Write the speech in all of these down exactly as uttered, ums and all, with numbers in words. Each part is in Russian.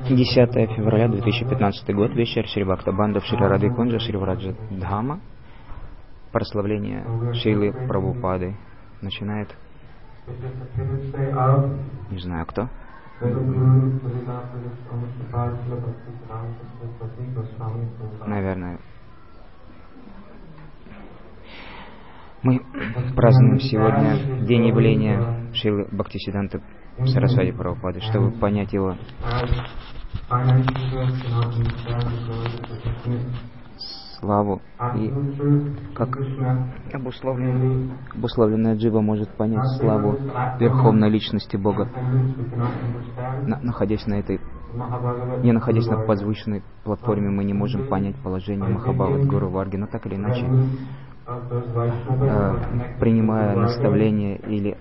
десятое февраля две тысячи пятнадцатый год, вечер, Шри Бхактабандха, Шри Радхикунджа, Шри Враджа Дхама. Прославление Шрилы Прабхупады начинает, не знаю кто. Наверное, мы празднуем сегодня день явления Шрилы Бхактисиддханты Сарасвати Прабхупады, чтобы понять его славу и как обусловленная, обусловленная джива может понять славу Верховной Личности Бога, на, находясь на этой, не находясь на возвышенной платформе, мы не можем понять положение Махабхават Гуру Варги, но так или иначе, э, принимая наставления или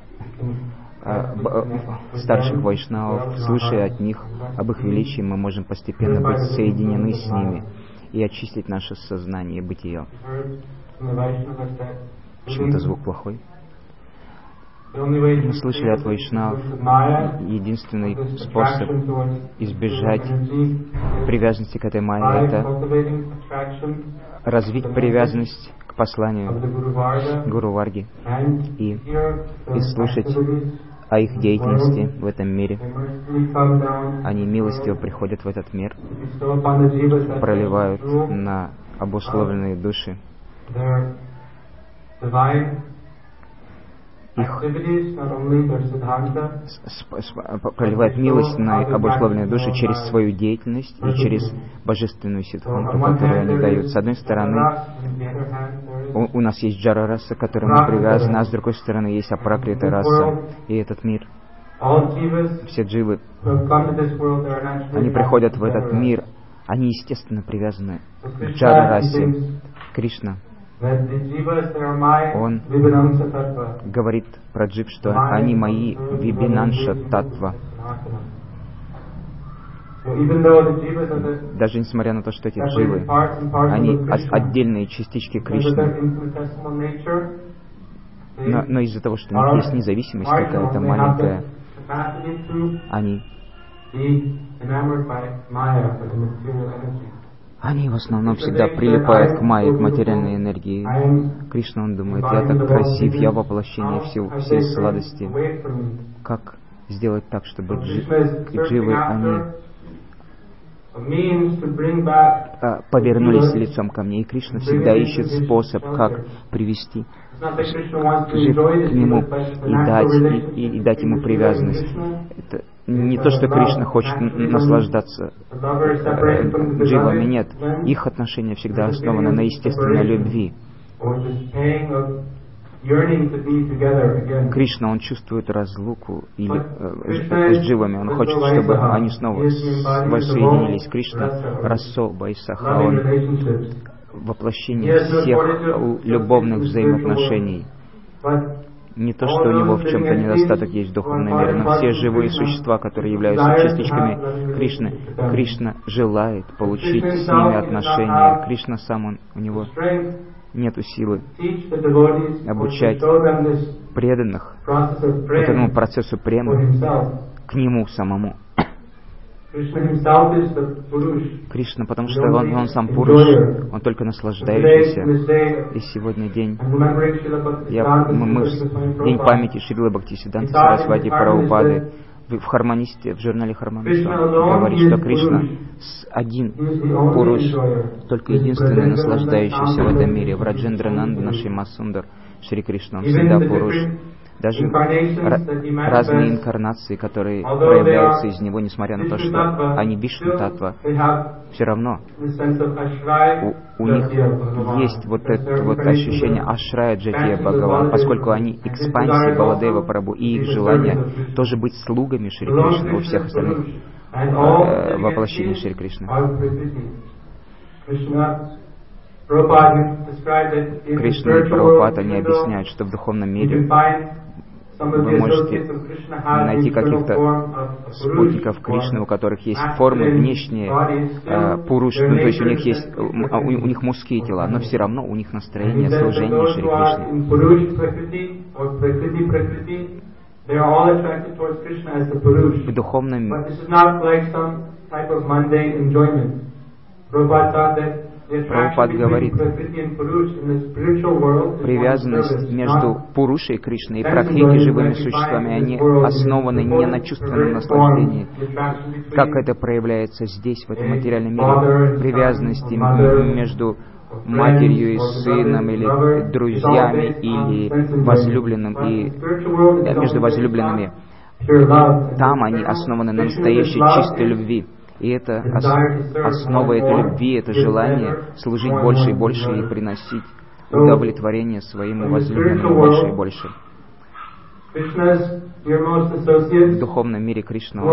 старших вайшнавов, слушая от них об их величии, мы можем постепенно быть соединены с ними и очистить наше сознание и бытие. Почему-то звук плохой. Мы слышали от вайшнавов, единственный способ избежать привязанности к этой майе — это развить привязанность к посланию Гуру Варги и, и слушать о их деятельности в этом мире. Они милостиво приходят в этот мир, проливают на обусловленные души их, проливает милость на обусловленные души через свою деятельность и через божественную сиддханту, которую они дают. С одной стороны, у, у нас есть джара раса, к которой мы привязаны, а с другой стороны есть апракрита раса. И этот мир, все дживы, они приходят в этот мир, они естественно привязаны к джара расе. Кришна, он говорит про джив, что они мои вибинанша татва. Даже несмотря на то, что эти дживы, они отдельные частички Кришны, но, но из-за того, что у них есть независимость какая-то маленькая, они Они в основном всегда прилипают к майе, к материальной энергии. Кришна, он думает, я так красив, я воплощение всей, всей сладости. Как сделать так, чтобы дживы, они повернулись лицом ко мне? И Кришна всегда ищет способ, как привести джив к нему и дать, и, и, и дать ему привязанность. Это не то, что Кришна хочет наслаждаться э, дживами, нет. Их отношения всегда основаны на естественной любви. Кришна, он чувствует разлуку или, э, с дживами, он хочет, чтобы они снова воссоединились. Кришна Расо Байсаха, он воплощение всех любовных взаимоотношений. Не то, что у него в чем-то недостаток есть в духовном мире, но все живые существа, которые являются частичками Кришны, Кришна желает получить с ними отношения. Кришна сам, он, у него нету силы обучать преданных вот этому процессу премы к нему самому. Кришна, потому что он, он сам Пуруш, он только наслаждающийся. И сегодня день, я, мы, мы, день памяти Шрилы Бхактисиддханты Сарасвати Прабхупады. В Хармонисте, в журнале Хармониста говорит, что Кришна один Пуруш, только единственный наслаждающийся в этом мире. В Раджендрананда, нашей Масундар, Шри Кришна, он всегда Пуруш. Даже разные инкарнации, которые проявляются из него, несмотря на то, что они Вишну Татва, все равно у, у них есть вот это вот ощущение Ашрая Джатия Бхагаван, поскольку они экспансии Баладева Прабху, и их желание тоже быть слугами Шри Кришны у всех остальных э, воплощений Шри Кришны. Кришна и Прабхупада, они объясняют, что в духовном мире вы можете найти каких-то спутников Кришны, у которых есть формы внешние, э, пуруш, ну, то есть у них есть, у, у них мужские тела, но все равно у них настроение служения Шри Кришне. к духовным. Прабхупад говорит, привязанность между Пурушей Кришной и Пракрити, живыми существами, они основаны не на чувственном наслаждении, как это проявляется здесь, в этом материальном мире. Привязанности между матерью и сыном, или друзьями, или возлюбленным, и да, между возлюбленными. Там они основаны на настоящей чистой любви. И это основа этой любви, это желание служить больше и больше и приносить удовлетворение своему возлюбленному больше и больше. В духовном мире Кришна,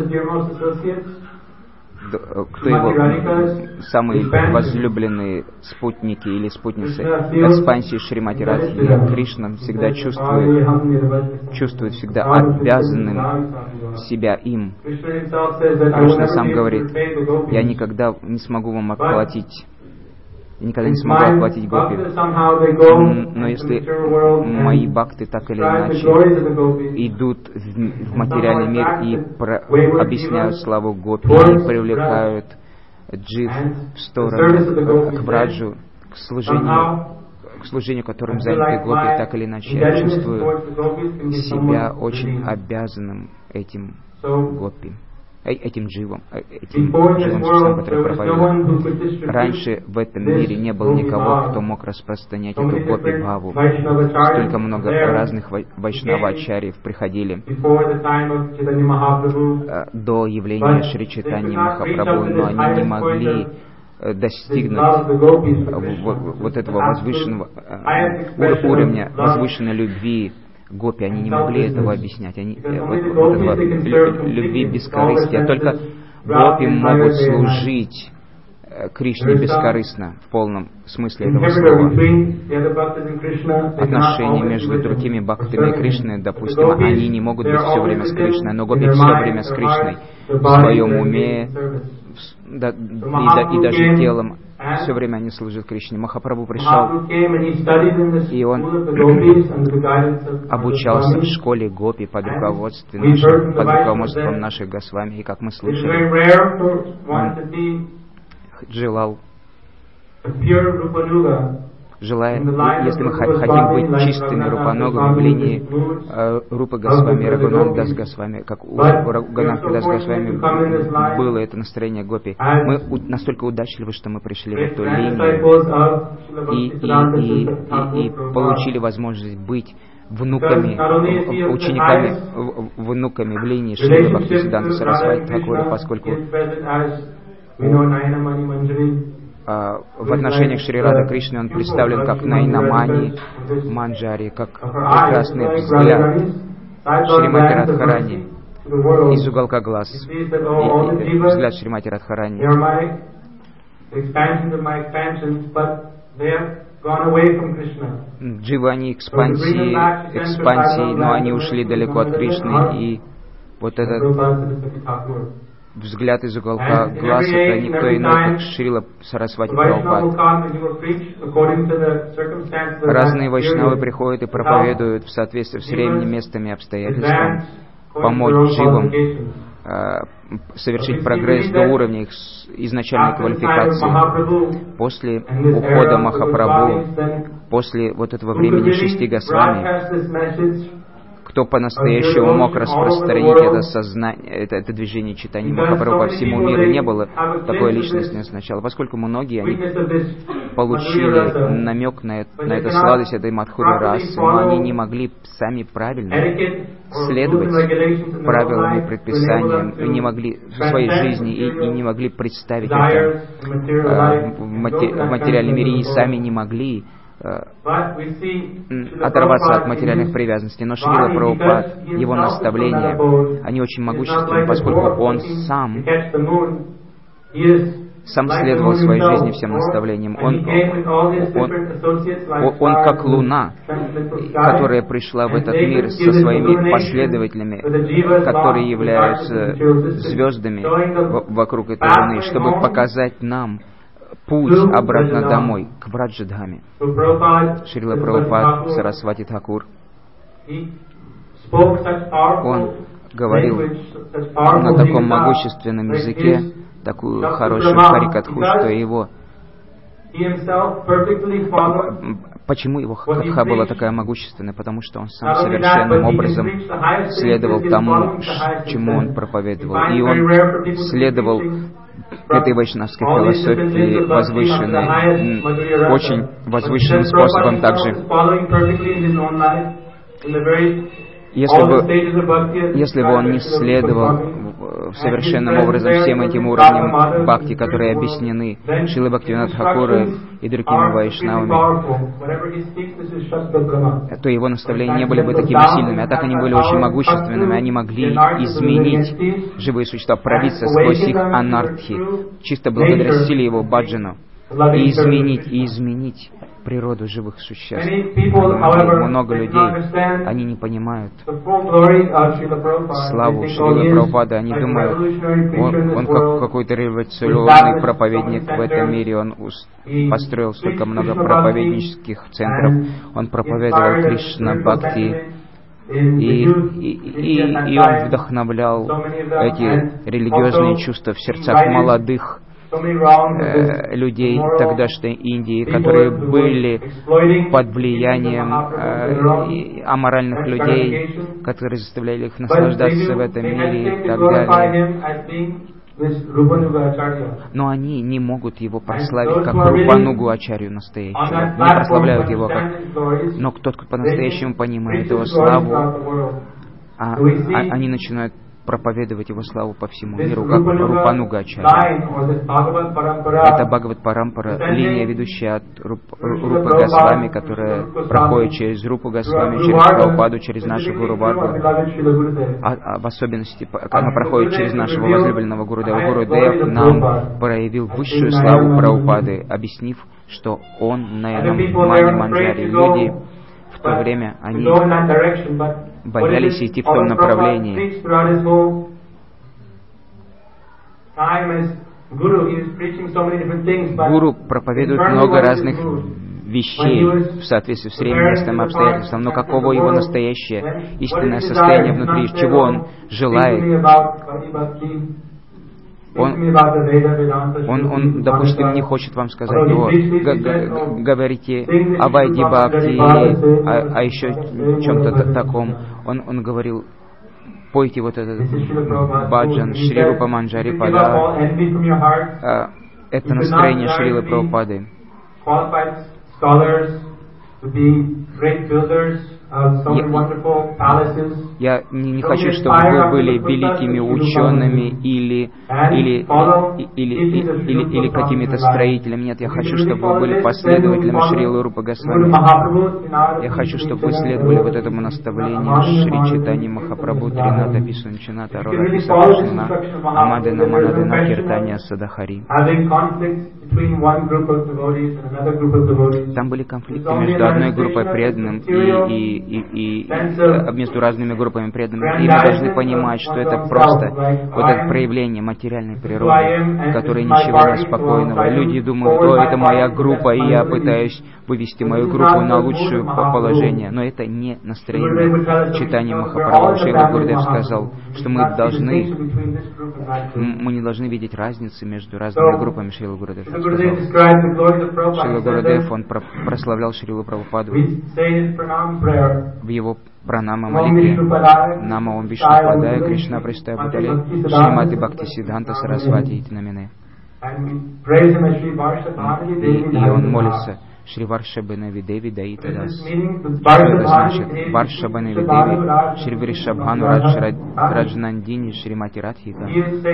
кто его самые возлюбленные спутники или спутницы экспансии Шримати Радхи, Кришна всегда чувствует, чувствует всегда обязанным себя им. Кришна сам говорит, я никогда не смогу вам отплатить, я никогда не смогу отплатить гопи. Но если мои бхакты так или иначе идут в, в материальный мир и про, объясняют славу гопи, и привлекают джив в сторону, к браджу, к служению, к служению, которым заняты гопи, так или иначе я чувствую себя очень обязанным этим гопи. Этим дживом, этим живым существам, которые проповедуют. Раньше в этом мире не было никого, кто мог распространять эту гопи-бхаву. Столько много разных вайшнавачарьев приходили до явления Шри Чайтаньи Махапрабху, но они не могли достигнуть вот этого возвышенного уровня, возвышенной любви гопи, они не могли этого объяснять, они, вот, вот этого любви бескорыстия. Только гопи могут служить Кришне бескорыстно, в полном смысле этого слова. Отношения между другими бхактами и Кришной, допустим, они не могут быть все время с Кришной, но гопи все время с Кришной, в своем уме, да, и, и даже телом. Все время они служат Кришне. Махапрабху пришел, и он обучался в школе гопи под руководством нашим, под руководством наших Госвами, и как мы слышали, он желал, желая, если мы хотим быть чистыми Рупаногами в линии э, Рупы Госвами, Рагунат Дас Госвами, как у Рагунат Дас Госвами было это настроение гопи, мы у, настолько удачливы, что мы пришли в эту линию и, и, и, и, и получили возможность быть внуками, учениками, внуками в линии Шрилы Бхактисиддханты Сарасвати Тхакура, поскольку в отношениях Шри Рада Кришны он представлен как Найнамани Манджари, как прекрасный взгляд Шримати Радхарани из уголка глаз, и, и, взгляд Шримати Радхарани. Дживы, они экспансии, экспансии, но они ушли далеко от Кришны, и вот этот взгляд из уголка глаз — это никто иной, как Шрила Сарасвати Прабхупад. Разные вайшнавы приходят и проповедуют в соответствии с временем, местом и обстоятельствам, помочь дживам э, совершить прогресс до уровня их изначальной квалификации. После ухода Махапрабху, после вот этого времени шести Госвами, кто по-настоящему мог распространить это сознание, это, это движение читания Махапрабху по всему миру, не было такой личности сначала, поскольку многие они получили намек на это, на эту сладость этой Мадхуры расы, но они не могли сами правильно следовать правилам и предписаниям, и не могли в своей жизни и, и не могли представить это э, в, мати, в материальном мире, и сами не могли оторваться от материальных привязанностей. Но Шрила Прабхупад, его наставления, они очень могущественны, поскольку он сам сам следовал в своей жизни всем наставлениям. Он, он, он, он как луна, которая пришла в этот мир со своими последователями, которые являются звездами вокруг этой луны, чтобы показать нам путь обратно домой, к Браджадхаме. Шрила Прабхупад Сарасвати Тхакур, Он говорил на таком могущественном языке, такую хорошую харикатху, что его... Почему его хатха была такая могущественная? Потому что он сам совершенным образом следовал тому, чему он проповедовал. И он следовал этой вайшнавской философии возвышенной, очень возвышенным способом также. Если бы, если бы он не следовал совершенным образом всем этим уровням бхакти, которые объяснены Шрилой Бхактивинода Тхакурой и другими вайшнавами, то его наставления не были бы такими сильными, а так они были очень могущественными, они могли изменить живые существа, пробиться сквозь их анартхи, чисто благодаря силе его баджану, и изменить, и изменить природу живых существ. Много людей, они не понимают славу Шрилы Прабхупады, они думают, он, он как какой-то революционный проповедник в этом мире, он построил столько много проповеднических центров, он проповедовал Кришна Бхакти, И, и, и, и он вдохновлял эти религиозные чувства в сердцах молодых э, людей тогдашней Индии, которые были под влиянием э, аморальных людей, которые заставляли их наслаждаться в этом мире и так далее. Но они не могут его прославить как Рупанугу Ачарью настоящего, не прославляют его как... Но тот, кто по-настоящему понимает его славу, а, а, они начинают проповедовать его славу по всему миру, как Рупануга Ачарья. Это Бхагават Парампара, линия, ведущая от Руп, Рупы Госвами, которая проходит через Рупу Госвами, через Прабхупаду, через нашу Гуру Варгу, а, а в особенности, она проходит через нашего возлюбленного Гурудева. Гурудев нам проявил высшую славу Прабхупады, объяснив, что он на этом Мани Манджаре. Люди в то время, они боялись идти в том направлении. Гуру проповедует много разных вещей в соответствии с временем, местом и обстоятельством, но каково его настоящее истинное состояние внутри, чего он желает. Он, он, он, допустим, не хочет вам сказать, о, г- говорите о Вайди Бхакти или о, о еще чем-то таком. Он, он говорил, пойте вот этот баджан Шри Рупа Манджари Пада. Это настроение Шрилы Прабхупады. Я, я не, не хочу, чтобы вы были великими учеными или, или, или, или, или, или какими-то строителями. Нет, я хочу, чтобы вы были последователями Шрилы Рупы Госвами. Я хочу, чтобы вы следовали вот этому наставлению Шри Чайтаньи Махапрабху, Трината Писунчината, Рода Писапашна, Амадена Манадена Киртания Садахари. Там были конфликты между одной группой преданным и, и И, и, и между разными группами преданных. И мы должны понимать, что это просто вот это проявление материальной природы, которое ничего не спокойного. Люди думают, о, это моя группа, и я пытаюсь вывести мою группу на лучшее положение. Но это не настроение Чайтаньи Махапрабху. Шрила Гурудев сказал, что мы должны, мы не должны видеть разницы между разными группами. Шрила Гурудев сказал. Шрила Гурудев, он прославлял Шрилу Прабхупаду в его пранама молитве. Нама Ом Вишну Падая, Кришна Престая Бутале, Шримати Бхакти Сиддханта Сарасвати Итинамине. И, и он молится Шри Варшабханави Деви Даита Дас. Что это значит? Варшабханави Деви Шри Вришабхану Раджнандини Шримати Радхика.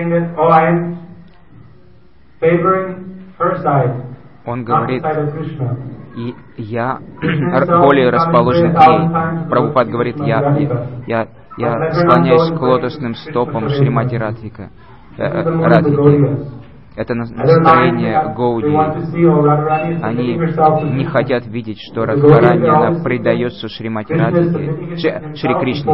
Он говорит, и я более расположен к ней. Прабхупад говорит, я, я, я склоняюсь к лотосным стопам Шримати Радхика, э, Радхики. Это настроение Гауди. Они не хотят видеть, что Радхарани, она предается Шримати Радхике, Шри Кришне.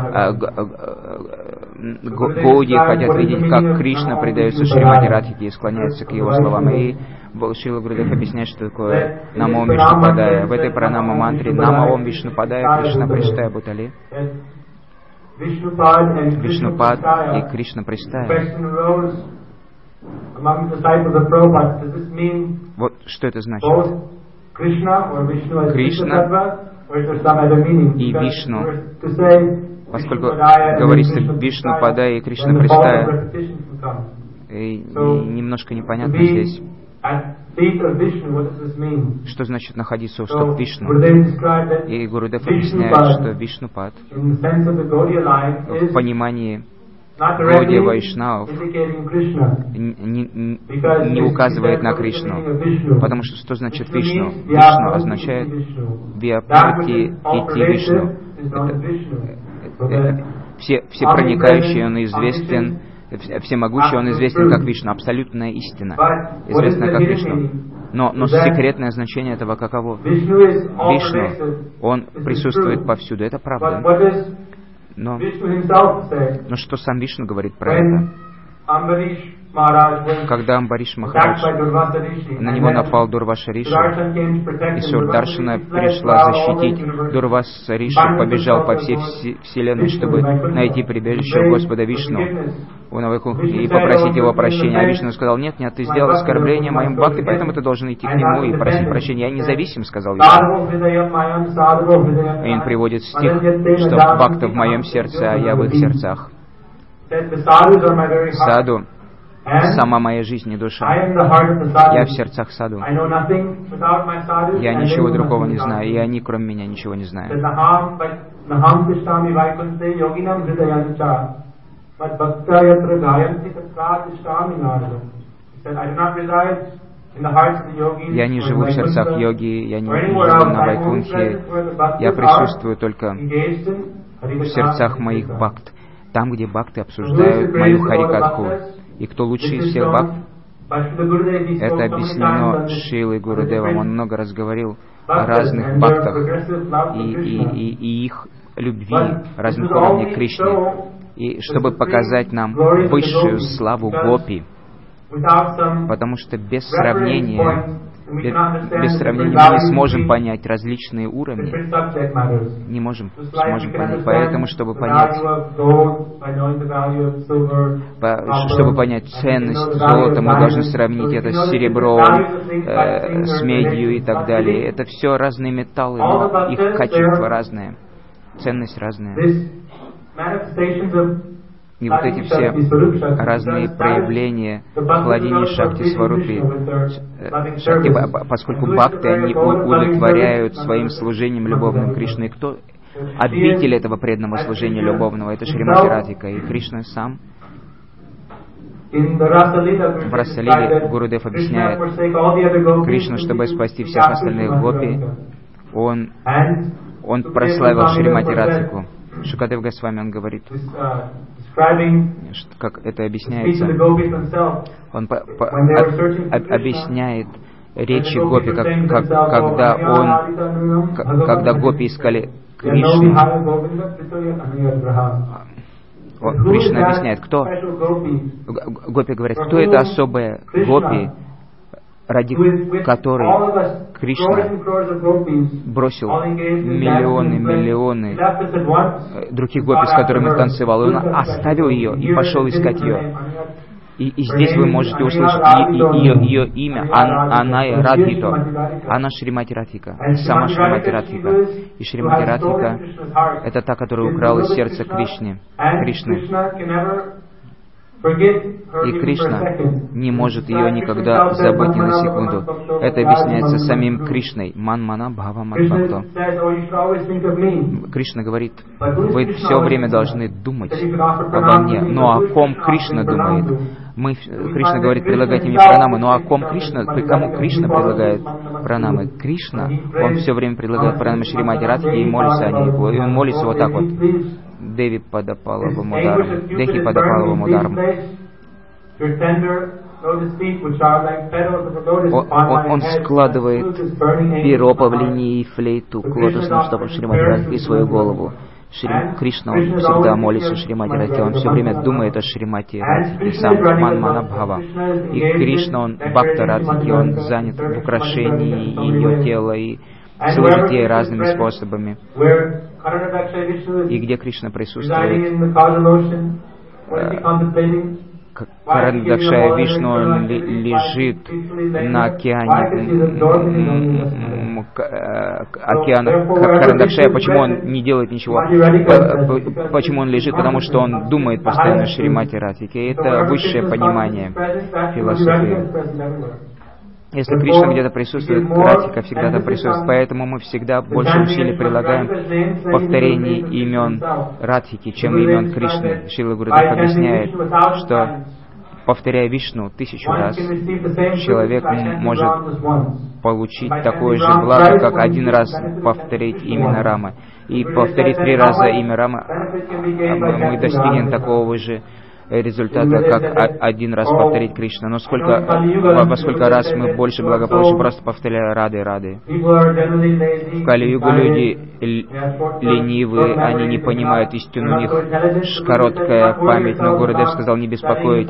Гауди хотят видеть, как Кришна предается Шримати Радхике и склоняется к его словам. И Шрила Гурудев объясняет, что такое Нама Ом Вишну Падая. В этой пранама мантре Нама Ом Вишну Падая, Кришна Прештая Бутали. Вишнупад и Кришна Престая. Вот что это значит. Кришна и Вишну. Поскольку говорится Вишнупада и Кришна Престая, и немножко непонятно здесь. Что значит находиться у стоп Вишну? И Гурудев объясняет, что Вишнупад в понимании Годи Вайшнавов не, не, не указывает на Кришну. Потому что что значит Вишну? Вишну означает Виапати Ити Вишну. Это, это, все, все проникающий, он известен, всемогущий, он известен как Вишну, абсолютная истина, известна как Вишну. Но, но секретное значение этого каково? Вишну, он присутствует повсюду, это правда. Но, но что сам Вишну говорит про это? Когда Амбариш Махарадж, на него напал Дурваша Риши, и Сурдаршана пришла защитить, Дурваса Риши побежал по всей вселенной, чтобы найти прибежище у Господа Вишну и попросить его прощения. А Вишну сказал: нет, нет, ты сделал оскорбление моим бхакти, поэтому ты должен идти к нему и просить прощения. Я независим, сказал Вишну. И он приводит стих, что бхакта в моем сердце, а я в их сердцах. Саду сама моя жизнь и душа. Я в сердцах саду. Я ничего другого не знаю, и они, кроме меня, ничего не знают. Я не живу в сердцах йоги, я не живу на Вайкунхе. Я присутствую только в сердцах моих бхакт, там, где бхакты обсуждают мою харикатху. И кто лучше из всех бхакт? Это объяснено Шрилой Гурудевом. Он много раз говорил о разных бхактах и, и, и, и их любви, разных уровней Кришны. И чтобы показать нам высшую славу гопи, потому что без сравнения, без, без сравнения мы не сможем понять различные уровни. Не можем, сможем понять. Поэтому, чтобы понять, чтобы понять ценность золота, мы должны сравнить это с серебром, э, с медью и так далее. Это все разные металлы, но их качество разное, ценность разная. И вот эти все разные проявления владения Шакти Сварупи, Шакти, поскольку бхакты, они удовлетворяют своим служением любовным Кришны. И кто обитель этого преданного служения любовного? Это Шримати Радхика. И Кришна сам в Расалиле Гурудев объясняет, Кришна, чтобы спасти всех остальных гопи, он, он прославил Шримати Радхику. Шукадев Госвами, он говорит, как это объясняется, он по, по, об, объясняет речи гопи, как, как, когда он, к, когда гопи искали Кришну. Он, Кришна объясняет, кто? Гопи говорят, кто это особая гопи, ради которой Кришна бросил миллионы, миллионы других гопи, с которыми он танцевал, и он оставил ее и пошел искать ее. И, и здесь вы можете услышать ее, ее имя, она Радхито, она Шримати Радхика, сама Шримати Радхика. И Шримати Радхика — это та, которая украла сердце Кришны. Кришны. И Кришна не может ее никогда забыть ни на секунду. Это объясняется самим Кришной. Ман мана бхава мадбхакто. Кришна говорит, вы все время должны думать обо мне. Но о ком Кришна думает? Мы, Кришна говорит, предлагайте мне пранамы. Но о ком Кришна, кому Кришна предлагает пранамы? Кришна, он все время предлагает пранамы Шримати Радхике и молится о ней. И он молится вот так вот. Деви Падапалавам ударом, Дехи Падапалавам ударом. Он, он, он складывает перо, павлини и флейту к лотосным стопам Шримати Радхики и свою голову. Шри Кришна, он всегда молится Шримати Радхике, он все время думает о Шримати Радхике, сам Ман Мана Бхава. И Кришна, он Бхакта Радхики, он занят в украшении ее тела и служит ей разными способами. И где Кришна присутствует, Каранадакшая Вишну лежит на океане, океана Каранадакшая. Почему он не делает ничего? Почему он лежит? Потому что он думает постоянно о Шримати Радхике. Это высшее понимание философии. Если Кришна где-то присутствует, Радхика всегда там присутствует. Поэтому мы всегда больше усилий прилагаем в повторении имен Радхики, чем имен Кришны. Шрила Гурудев объясняет, что, повторяя Вишну тысячу раз, человек может получить такое же благо, как один раз повторить имя Рамы. И повторить три раза имя Рамы, мы достигнем такого же результата, как один раз повторить Кришна. Но сколько, во сколько раз мы больше благополучим, просто повторяя Рады, Рады. В Кали-югу люди ленивые, они не понимают истину, у них короткая память. Но Гурудев сказал, не беспокойтесь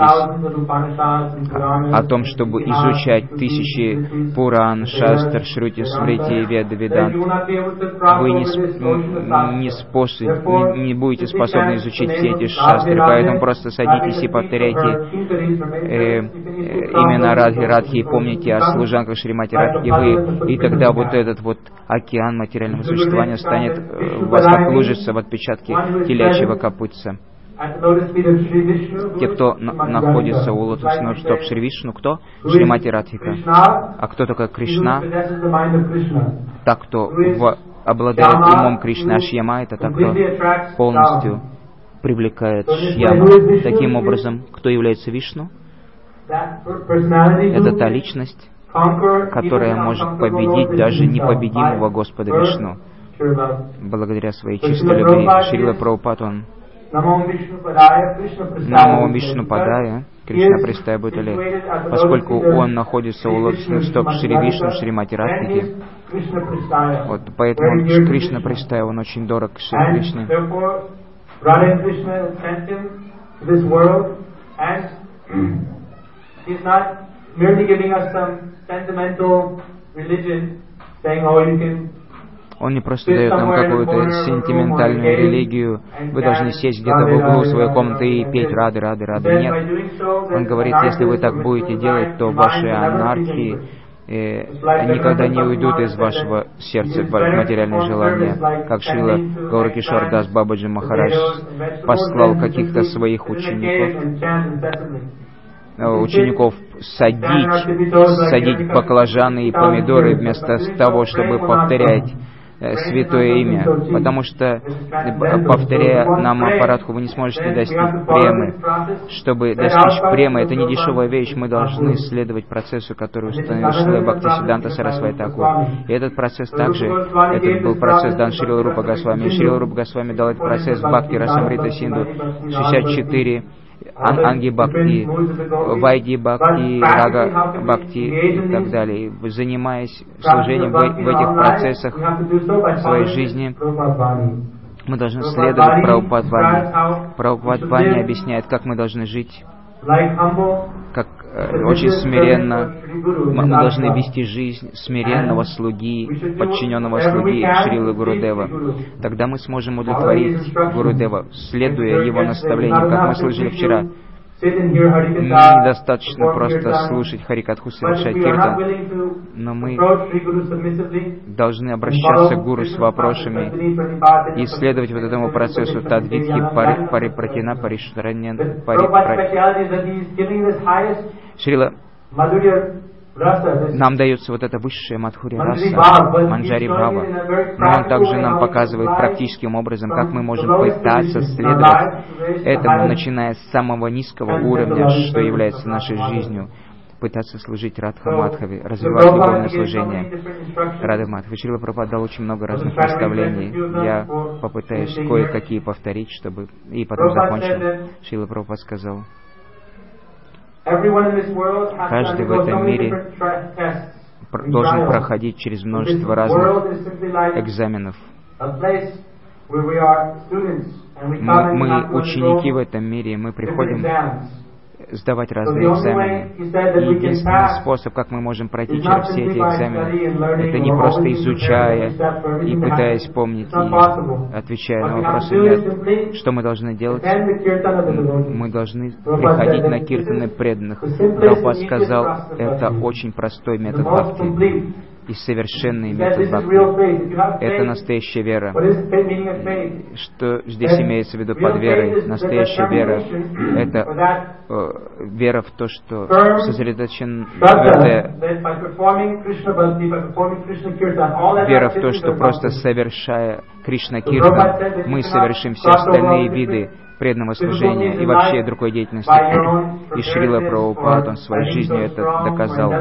о том, чтобы изучать тысячи Пуран, Шастр, Шрути, Смрити, Веда, Ведант. Вы не, не, способ, не, не будете способны изучить все эти шастры, поэтому просто садитесь и повторяйте э, э, имена Радхи, Радхи, и помните о служанках Шримати Радхи, вы, и тогда вот этот вот океан материального существования станет э, у вас как лужица в отпечатке телячьего копытца. Те, кто на- находится у лотосных стоп Шри Вишну, кто? Шримати Радхика. А кто такой Кришна? Так, кто в, обладает умом Кришны. А Шьяма — это так, кто полностью привлекает Шьяму. Таким образом, кто является Вишну? Это та личность, которая может победить даже непобедимого Господа Вишну, благодаря своей чистой любви. Шрила Прабхупад, он Намо Вишну Падая, Кришна Престая Бутале, поскольку он находится у лотосных стоп Шри Вишну, Шримати Радхики, вот поэтому Кришна Престая, он очень дорог Шри Кришне. Он не просто дает нам какую-то сентиментальную религию, вы должны сесть где-то в углу своей комнаты и петь рады, рады, рады. Нет. Он говорит, если вы так будете делать, то ваши анархии э, никогда не уйдут из вашего сердца, материальные желания. Как Шрила Гауракишор Дас Бабаджи Махарадж послал каких-то своих учеников, учеников садить, садить баклажаны и помидоры вместо того, чтобы повторять святое имя, потому что, повторяя Намапарадху, вы не сможете достичь премы. Чтобы достичь премы, это не дешевая вещь, мы должны следовать процессу, который установил Шрила Бхактисиддханта Сарасвати Тхакур. И этот процесс также, этот был процесс дан Шрила Рупа Госвами. Шрила Рупа Госвами дал этот процесс Бхакти Расамрита Синду, шестьдесят четыре Анги Бхакти, Вайди Бхакти, Рага Бхакти и так далее. Занимаясь служением в, в этих процессах в своей жизни, мы должны следовать Прабхупад Вани. Прабхупад Вани объясняет, как мы должны жить, как э, очень смиренно мы должны вести жизнь смиренного слуги, подчиненного слуги Шрилы Гурудева. Тогда мы сможем удовлетворить Гурудева, следуя его наставлениям, как мы слышали вчера. Недостаточно просто слушать Харикатху, совершать киртан, но мы должны обращаться к Гуру с вопросами и следовать вот этому процессу Тадвидхи Парипратина Паришраньян Парипратина. Шрила, нам дается вот эта высшая Мадхури Раса, Манджари Бхава, но он также нам показывает практическим образом, как мы можем пытаться следовать этому, начиная с самого низкого уровня, что является нашей жизнью, пытаться служить Радха Мадхави, развивать любовное служение Радха Мадхави. Шрила Прабхупад дал очень много разных наставлений. Я попытаюсь кое-какие повторить, чтобы... И потом закончил. Шрила Прабхупад сказал, каждый в этом мире должен проходить через множество разных экзаменов. Мы, мы ученики в этом мире, мы приходим сдавать разные экзамены. И единственный способ, как мы можем пройти через все эти экзамены, это не просто изучая и пытаясь помнить и отвечая на вопросы. Нет. Что мы должны делать? Мы должны приходить на киртаны преданных. Прабхупада сказал, это очень простой метод бхакти и совершенный метод бхакти. Это настоящая вера. Что здесь имеется в виду под верой? Настоящая вера — это э, вера в то, что сосредоточен твердая вера в то, что просто совершая Кришна Киртан, мы совершим все остальные виды преданного служения и вообще другой деятельности. И Шрила Прабхупад, он своей жизнью это доказал.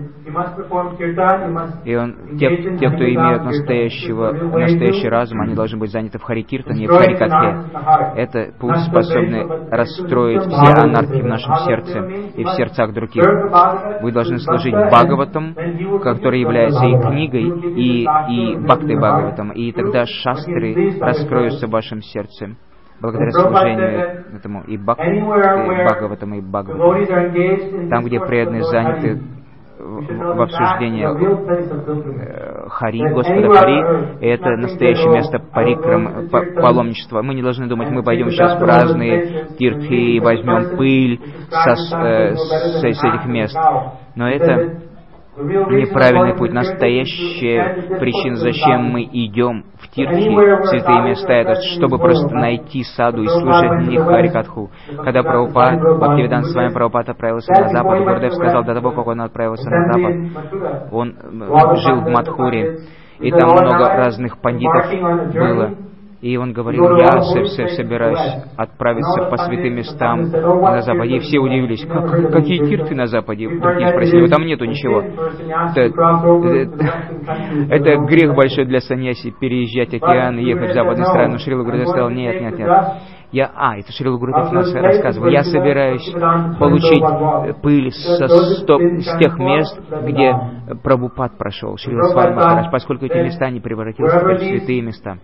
И он, те, те, кто имеют настоящего, настоящий разум, они должны быть заняты в Хари-Киртане и в Хари-Катхе. Это путь, способный расстроить все анархии в нашем сердце и в сердцах других. Вы должны служить Бхагаватам, который является и книгой, и, и Бхактой Бхагаватам, и тогда шастры раскроются в вашем сердце. Благодаря служению этому и Бхагаватам, и Бхагаватам. Там, где преданные заняты в обсуждении Хари, Господа Хари, это настоящее место парикрам, паломничества. Мы не должны думать, мы пойдем сейчас в разные тиртхи и возьмем пыль со, э, с, с этих мест. Но это неправильный путь. Настоящая причина, зачем мы идем в тиртхи, в святые места, это чтобы просто найти саду и служить в них Харикатху. Когда Прабхупад, Бхактивиданта Свами Прабхупад отправился на запад, Гурдев сказал, до того, как он отправился на запад, он жил в Мадхуре, и там много разных пандитов было. И он говорил, я собираюсь отправиться по святым местам на Западе. И все удивились, как, какие тирты на Западе? Другие спросили, там нету ничего. Это, это, это грех большой для саньяси, переезжать океан и ехать в западные страны. Но Шрила Гурудев сказал, нет, нет, нет. Я, а, это Шрила Гурудев нас рассказывал. Я собираюсь получить пыль со, сто, с тех мест, где Прабхупад прошел, Шрила Свами Махарадж, поскольку эти места не превратились в святые места.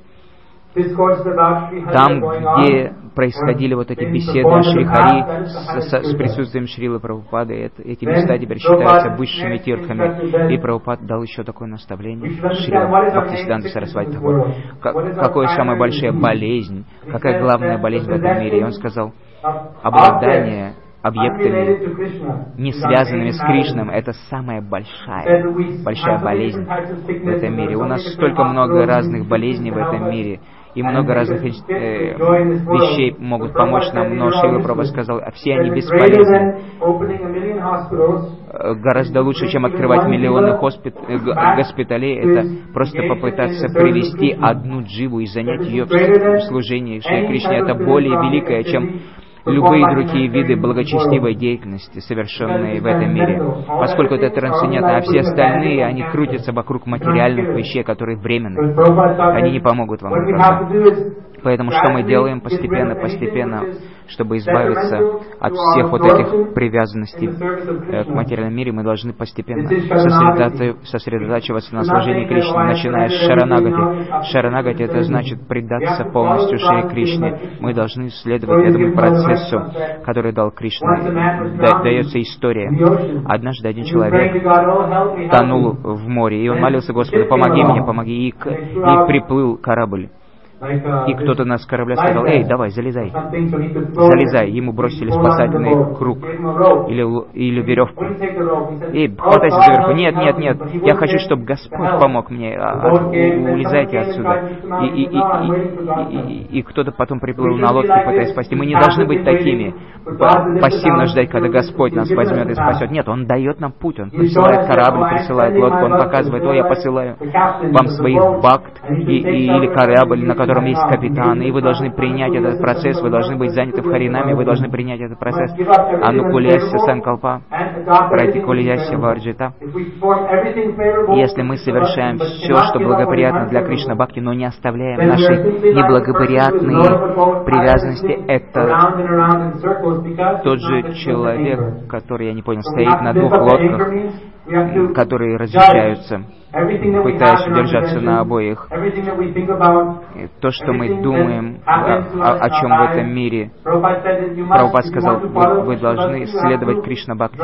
Там, где происходили вот эти беседы о Шри Хари с, с, с присутствием Шрилы Прабхупады, это, эти места теперь считаются высшими тиртхами. И Прабхупад дал еще такое наставление Шрила Бхактисиданта Сарасвати Тхакур. Какая самая большая болезнь, какая главная болезнь в этом мире? И он сказал, обладание объектами, не связанными с Кришной, это самая большая, большая болезнь в этом мире. У нас столько много разных болезней в этом мире, и много разных э, вещей могут помочь нам, но Шрила Прабхупада сказал, а все они бесполезны. Гораздо лучше, чем открывать миллионы хоспит... госпиталей, это просто попытаться привести одну дживу и занять ее в служении Шри Кришне. Это более великое, чем любые другие виды благочестивой деятельности, совершенные в этом мире, поскольку это трансцендентно, а все остальные, они крутятся вокруг материальных вещей, которые временны. Они не помогут вам. Поэтому что мы делаем постепенно, постепенно, чтобы избавиться от всех вот этих привязанностей к материальному мире, мы должны постепенно сосредотачиваться на служении Кришне, начиная с Шаранагати. Шаранагати — это значит предаться полностью Шри Кришне. Мы должны следовать этому процессу, который дал Кришна. Дается история. Однажды один человек тонул в море, и он молился Господу, помоги мне, помоги, и, и приплыл корабль. И кто-то нас с корабля сказал, эй, давай, залезай. Залезай. Ему бросили спасательный круг или, или веревку. Эй, хватайся за веревку. Нет, нет, нет. Я хочу, чтобы Господь помог мне. А, улезайте отсюда. И, и, и, и, и, и кто-то потом приплыл на лодке, пытаясь спасти. Мы не должны быть такими. Пассивно ждать, когда Господь нас возьмет и спасет. Нет, Он дает нам путь. Он присылает корабль, присылает лодку. Он показывает, о, я посылаю вам своих бхакт и, и, или корабль, на котором есть капитан, и вы должны принять этот процесс, вы должны быть заняты в Харинаме, вы должны принять этот процесс. Анукулясья санкалпа, пратикулясья варджита. Если мы совершаем все, что благоприятно для Кришна Бхакти, но не оставляем наши неблагоприятные привязанности, это тот же человек, который, я не понял, стоит на двух лодках, которые разъезжаются, пытаясь удержаться на обоих. То, что мы думаем о, о, о чем в этом мире. Прабхупад сказал, вы, вы должны следовать Кришна Бхакти.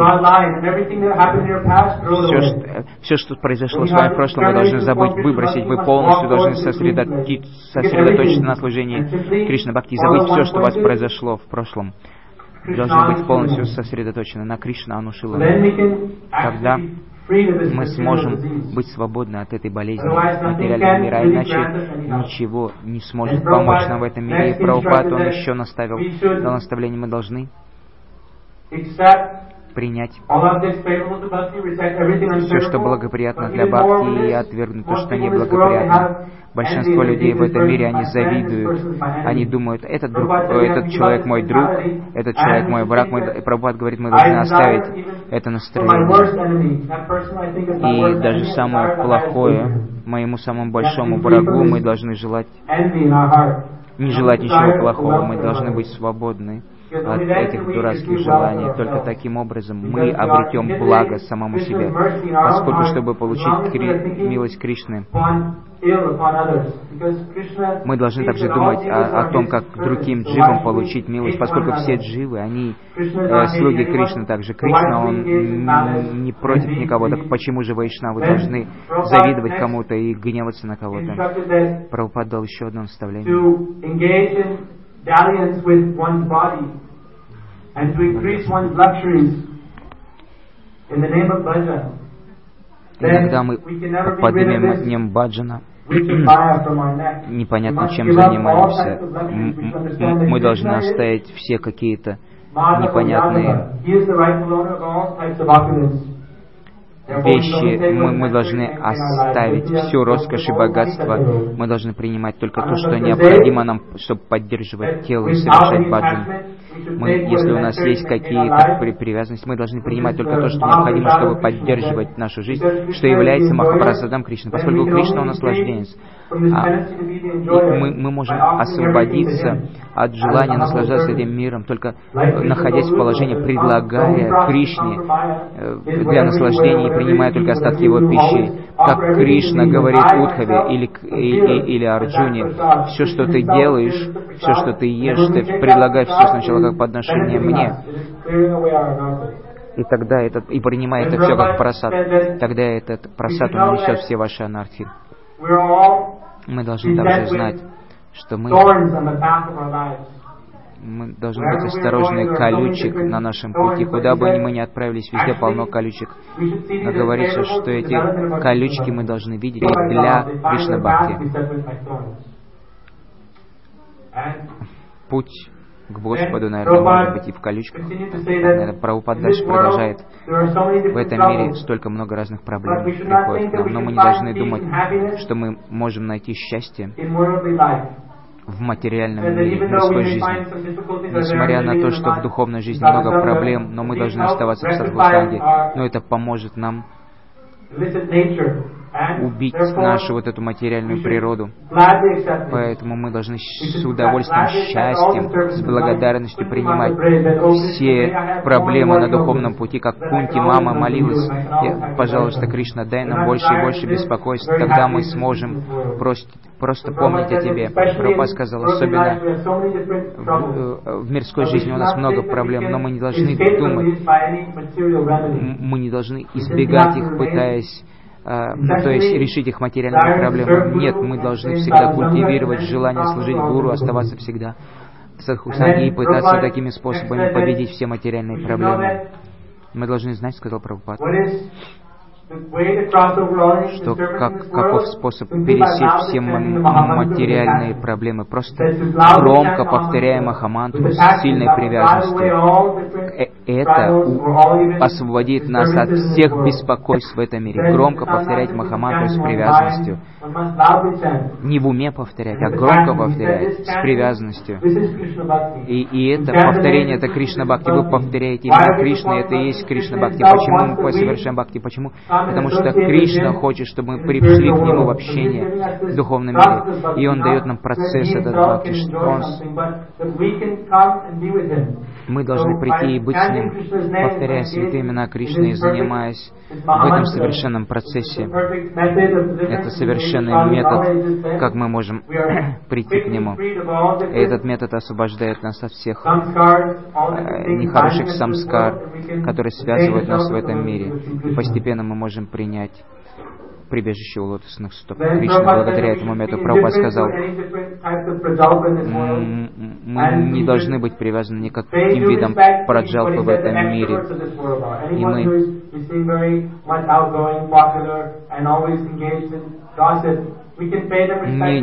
Все что, все, что произошло с вами в прошлом, вы должны забыть, выбросить. Вы полностью должны сосредоточиться, сосредоточиться на служении Кришна Бхакти и забыть все, что у вас произошло в прошлом. Должны быть полностью сосредоточены на Кришна Анушила. Тогда мы сможем быть свободны от этой болезни материального мира, иначе ничего не сможет помочь нам в этом мире. И Прабхупад, он еще наставил, дал наставление, мы должны принять все, что благоприятно для бхакти, и отвергнуть то, что неблагоприятно. Большинство людей в этом мире, они завидуют, они думают, этот, друг, этот человек мой друг, этот человек мой враг. Мой... Прабхупад говорит, мы должны оставить это настроение. И даже самое плохое, моему самому большому врагу, мы должны желать, не желать ничего плохого, мы должны быть свободны от этих дурацких желаний. Только таким образом мы обретем благо самому себе. Поскольку, чтобы получить кри- милость Кришны, мы должны также думать о, о том, как другим дживам получить милость, поскольку все дживы, они э, слуги Кришны также. Кришна, он не против никого, так почему же вайшнавы должны завидовать кому-то и гневаться на кого-то? Прабхупад дал еще одно наставление. Dalliance with one's body and to increase one's luxuries in the name of bhajan. Иногда мы под именем баджана непонятно чем занимаемся. Мы должны оставить все какие-то непонятные вещи, мы, мы должны оставить всю роскошь и богатство, мы должны принимать только то, что необходимо нам, чтобы поддерживать тело и совершать баджан. Мы, если у нас есть какие-то при- привязанности, мы должны принимать только то, что необходимо, чтобы поддерживать нашу жизнь, что является Махапрасадам Кришны, поскольку Кришна у нас наслажденец. А, мы, мы можем освободиться от желания наслаждаться этим миром, только находясь в положении, предлагая Кришне для наслаждения и принимая только остатки его пищи. Как Кришна говорит Удхаве или, или, или Арджуне, все, что ты делаешь, все, что ты ешь, ты предлагай все сначала как подношение мне. И тогда этот, и принимай это все как прасад. Тогда этот прасад унесет все ваши анархии. Мы должны также знать, что мы, мы должны быть осторожны, колючек на нашем пути. Куда бы мы ни отправились, везде полно колючек. Но говорится, что эти колючки мы должны видеть для Кришна Бхакти. Путь к Господу, наверное, может быть и в колючках. Наверное, Прабхупад дальше продолжает. В этом мире столько много разных проблем приходит к нам, но мы не должны думать, что мы можем найти счастье в материальном мире, в мирской жизни. Несмотря на то, что в духовной жизни много проблем, но мы должны оставаться в садхусанге, но это поможет нам убить нашу вот эту материальную природу. Поэтому мы должны с удовольствием, счастьем, с благодарностью принимать все проблемы на духовном пути, как Кунти мама молилась: пожалуйста, Кришна, дай нам больше и больше беспокойств, тогда мы сможем просто, просто помнить о Тебе. Прабхупад сказал, особенно в, в мирской жизни у нас много проблем, но мы не должны думать, мы не должны избегать их, пытаясь Uh, то есть решить их материальные проблемы. Нет, мы должны всегда культивировать желание служить Гуру, оставаться всегда в садхусанге и пытаться такими способами победить все материальные проблемы. Мы должны знать, сказал Прабхупад, что как, каков способ пересечь все материальные проблемы. Просто громко повторяя Махамантру с сильной привязанностью. Это освободит нас от всех беспокойств в этом мире. Громко повторять Махамантру с привязанностью. не в уме повторять, а громко повторять, с привязанностью. И, и это повторение, это Кришна Бхакти. Вы повторяете имя Кришны, это и есть Кришна Бхакти. Почему мы совершаем Бхакти? Почему? Потому что Кришна хочет, чтобы мы пришли к Нему в общение в духовном мире. И Он дает нам процесс этот Бхакти. Он... Мы должны прийти и быть с Ним, повторяя святые имена Кришны и занимаясь в этом совершенном процессе. Это совершенный метод, как мы можем прийти к Нему. И этот метод освобождает нас от всех э, нехороших самскар, которые связывают нас в этом мире. И постепенно мы можем принять прибежище у лотосных стоп Кришны. Благодаря этому методу Прабхупада сказал, мы не должны быть привязаны ни к каким видам праджалпы в этом мире. И мы не,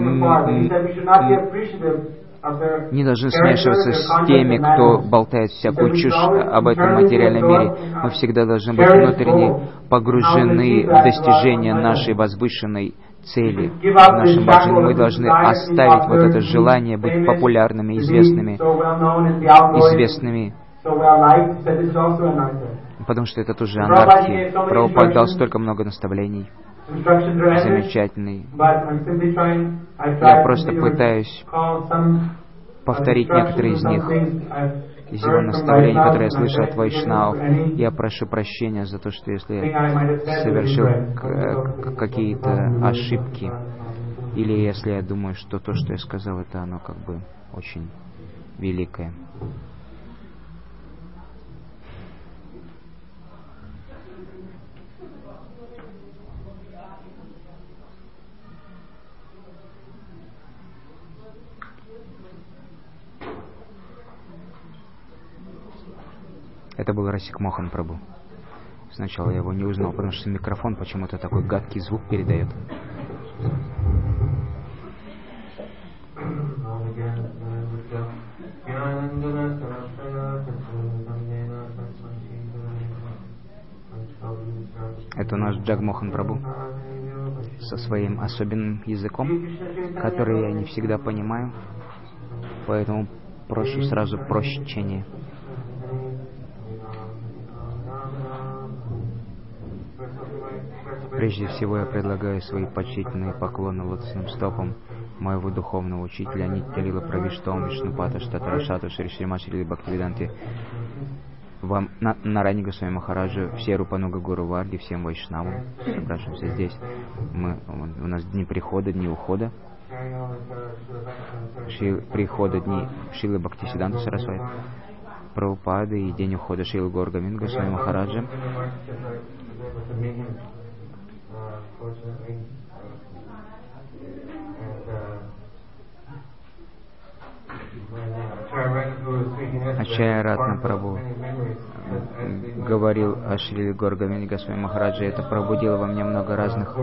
не должны смешиваться с теми, кто болтает всякую чушь об этом материальном мире. Мы всегда должны быть внутренне погружены в достижение нашей возвышенной цели в нашем баджане. Мы должны оставить вот это желание быть популярными, известными, известными, потому что это тоже анархия. Прабхупада дал столько много наставлений. Замечательный. Я просто пытаюсь повторить некоторые из них, из его наставлений, которые я слышал от Вайшнав. Я прошу прощения за то, что если я совершил какие-то ошибки, или если я думаю, что то, что я сказал, это оно как бы очень великое. Это был Расик Мохан Прабху. Сначала я его не узнал, потому что микрофон почему-то такой гадкий звук передает. Это наш Джагмохан Прабху со своим особенным языком, который я не всегда понимаю, поэтому прошу сразу прощения. Прежде всего я предлагаю свои почтительные поклоны лотосным стопам моего духовного учителя Нитья Лила Правиштом Вишнупата Штатарашату Шри Шримад Шри Бхактивиданте, вам на, Нарани Госвами Махараджу, все Рупануга Гуру Варги, всем Вайшнавам, собравшимся здесь. Мы, у нас дни прихода, дни ухода. Шри, прихода дни Шрилы Бхактисиданты Сарасвати Прабхупады и день ухода Шрилы Горгамин Госвами Махараджа. Ачарья Ратна Прабху говорил о Шриле Горгамине Госвами Махараджа. Это пробудило во мне много разных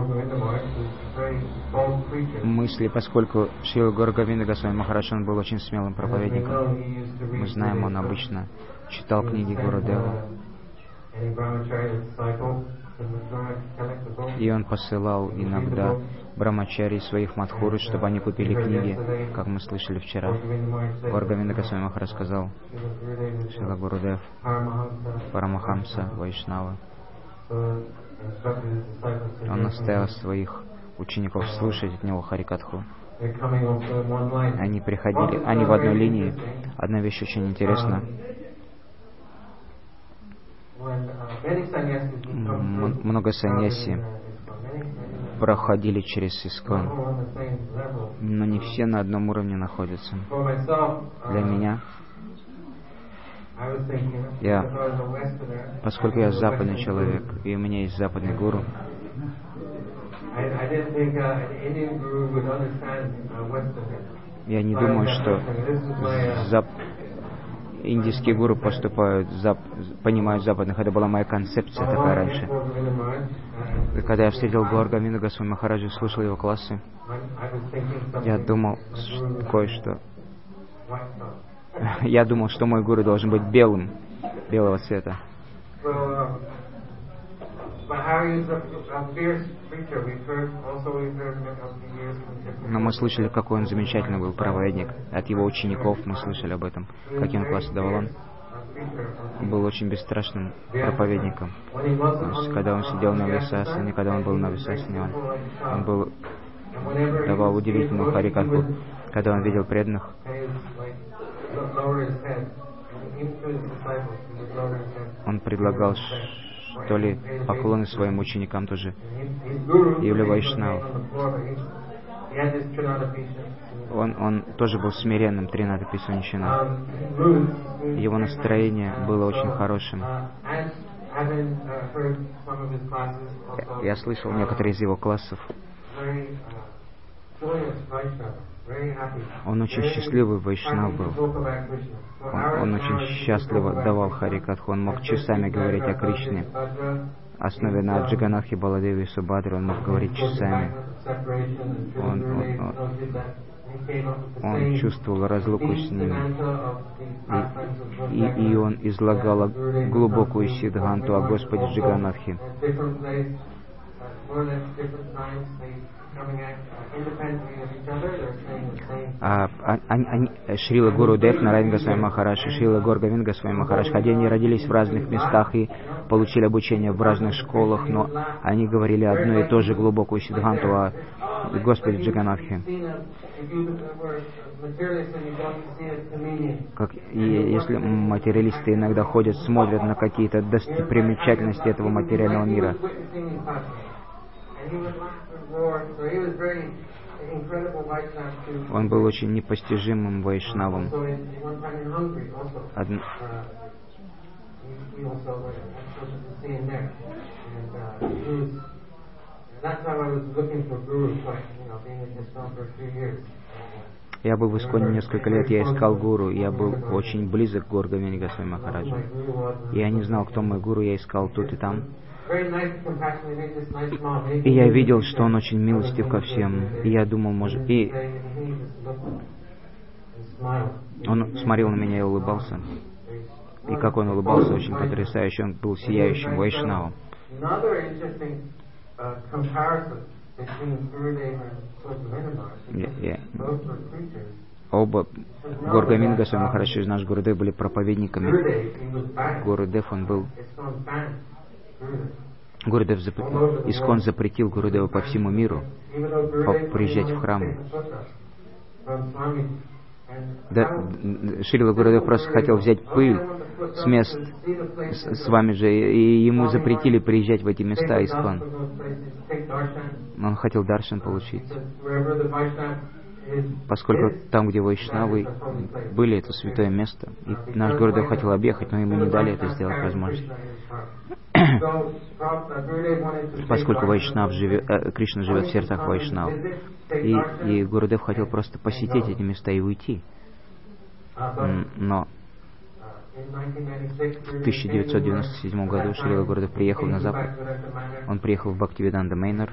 мыслей, поскольку Шрила Горгамина Госвами Махарадж, он был очень смелым проповедником. Мы знаем, он обычно читал книги Гурудева. И он посылал иногда брамачари своих мадхуры, чтобы они купили книги, как мы слышали вчера. Горгамина Госвами Махарадж сказал, Шрила Гурудев, Парамахамса, Вайшнава. Он наставил своих учеников слушать от него Харикатху. Они приходили, они в одной линии. Одна вещь очень интересна. Много саньяси проходили через Искон, но не все на одном уровне находятся. Для меня, я, поскольку я западный человек, и у меня есть западный гуру, я не думаю, что зап... индийские гуру поступают, зап... понимают западных. Это была моя концепция такая раньше. И когда я встретил Горгамину Госвами Махараджа, слушал его классы, я думал кое-что. Я думал, что мой гуру должен быть белым, белого цвета. Но мы слышали, какой он замечательный был проповедник. От его учеников мы слышали об этом, какие он классы давал. Он был очень бесстрашным проповедником. Когда он сидел на Висасане, когда он был на Висасане, он, он был, давал удивительную харикатху. Когда он видел преданных, он предлагал, что ли, поклоны своим ученикам тоже, или Вайшнав. Он, он тоже был смиренным, Тринада Писанчина. Его настроение было очень хорошим. Я, я слышал некоторые из его классов. Он очень счастливый вайшнав был. Он, он очень счастливо давал харикатху. Он мог часами говорить о Кришне. Основе на Джаганатхе, Баладеве и Субхадре он мог говорить часами. Он, он, он, он чувствовал разлуку с ними. И, и, и он излагал глубокую сиддханту о Господе Джаганатхе. А, а, а, Шрила Гурудев, Нараян Госвами Махарадж и Шрила Гор Говинд Госвами Махарадж, хотя они родились в разных местах и получили обучение в разных школах, но они говорили одну и ту же глубокую сиддханту о Господе Джаганатхе. Как, и если материалисты иногда ходят, смотрят на какие-то достопримечательности этого материального мира, он был очень непостижимым вайшнавом. Одн... Я был в Исконе несколько лет, я искал гуру, я был очень близок к Гор Говинда Госвами Махараджу. Я не знал, кто мой гуру, я искал тут и там. И я видел, что он очень милостив ко всем. И я думал, может... И он смотрел на меня и улыбался. И как он улыбался, очень потрясающе. Он был сияющим вайшнавом. Я, я... Оба Гор Говинда Госвами Махарадж и наш Гурудев были проповедниками. Гурудев, он был... Гурудев запретил, Искон запретил Гурудеву по всему миру приезжать в храмы. Да, Шрила Гурудев просто хотел взять пыль с мест с, с вами же, и ему запретили приезжать в эти места Искон. Он хотел даршан получить. Поскольку там, где вайшнавы были, это святое место. И наш Гурудев хотел объехать, но ему не дали это сделать возможность. Поскольку Вайшнав живет, э, Кришна живет в сердцах Вайшнав. И, и Гурудев хотел просто посетить эти места и уйти. Но в тысяча девятьсот девяносто седьмом году Шрила Гурудев приехал на Запад. Он приехал в Бхактивиданта Мейнор.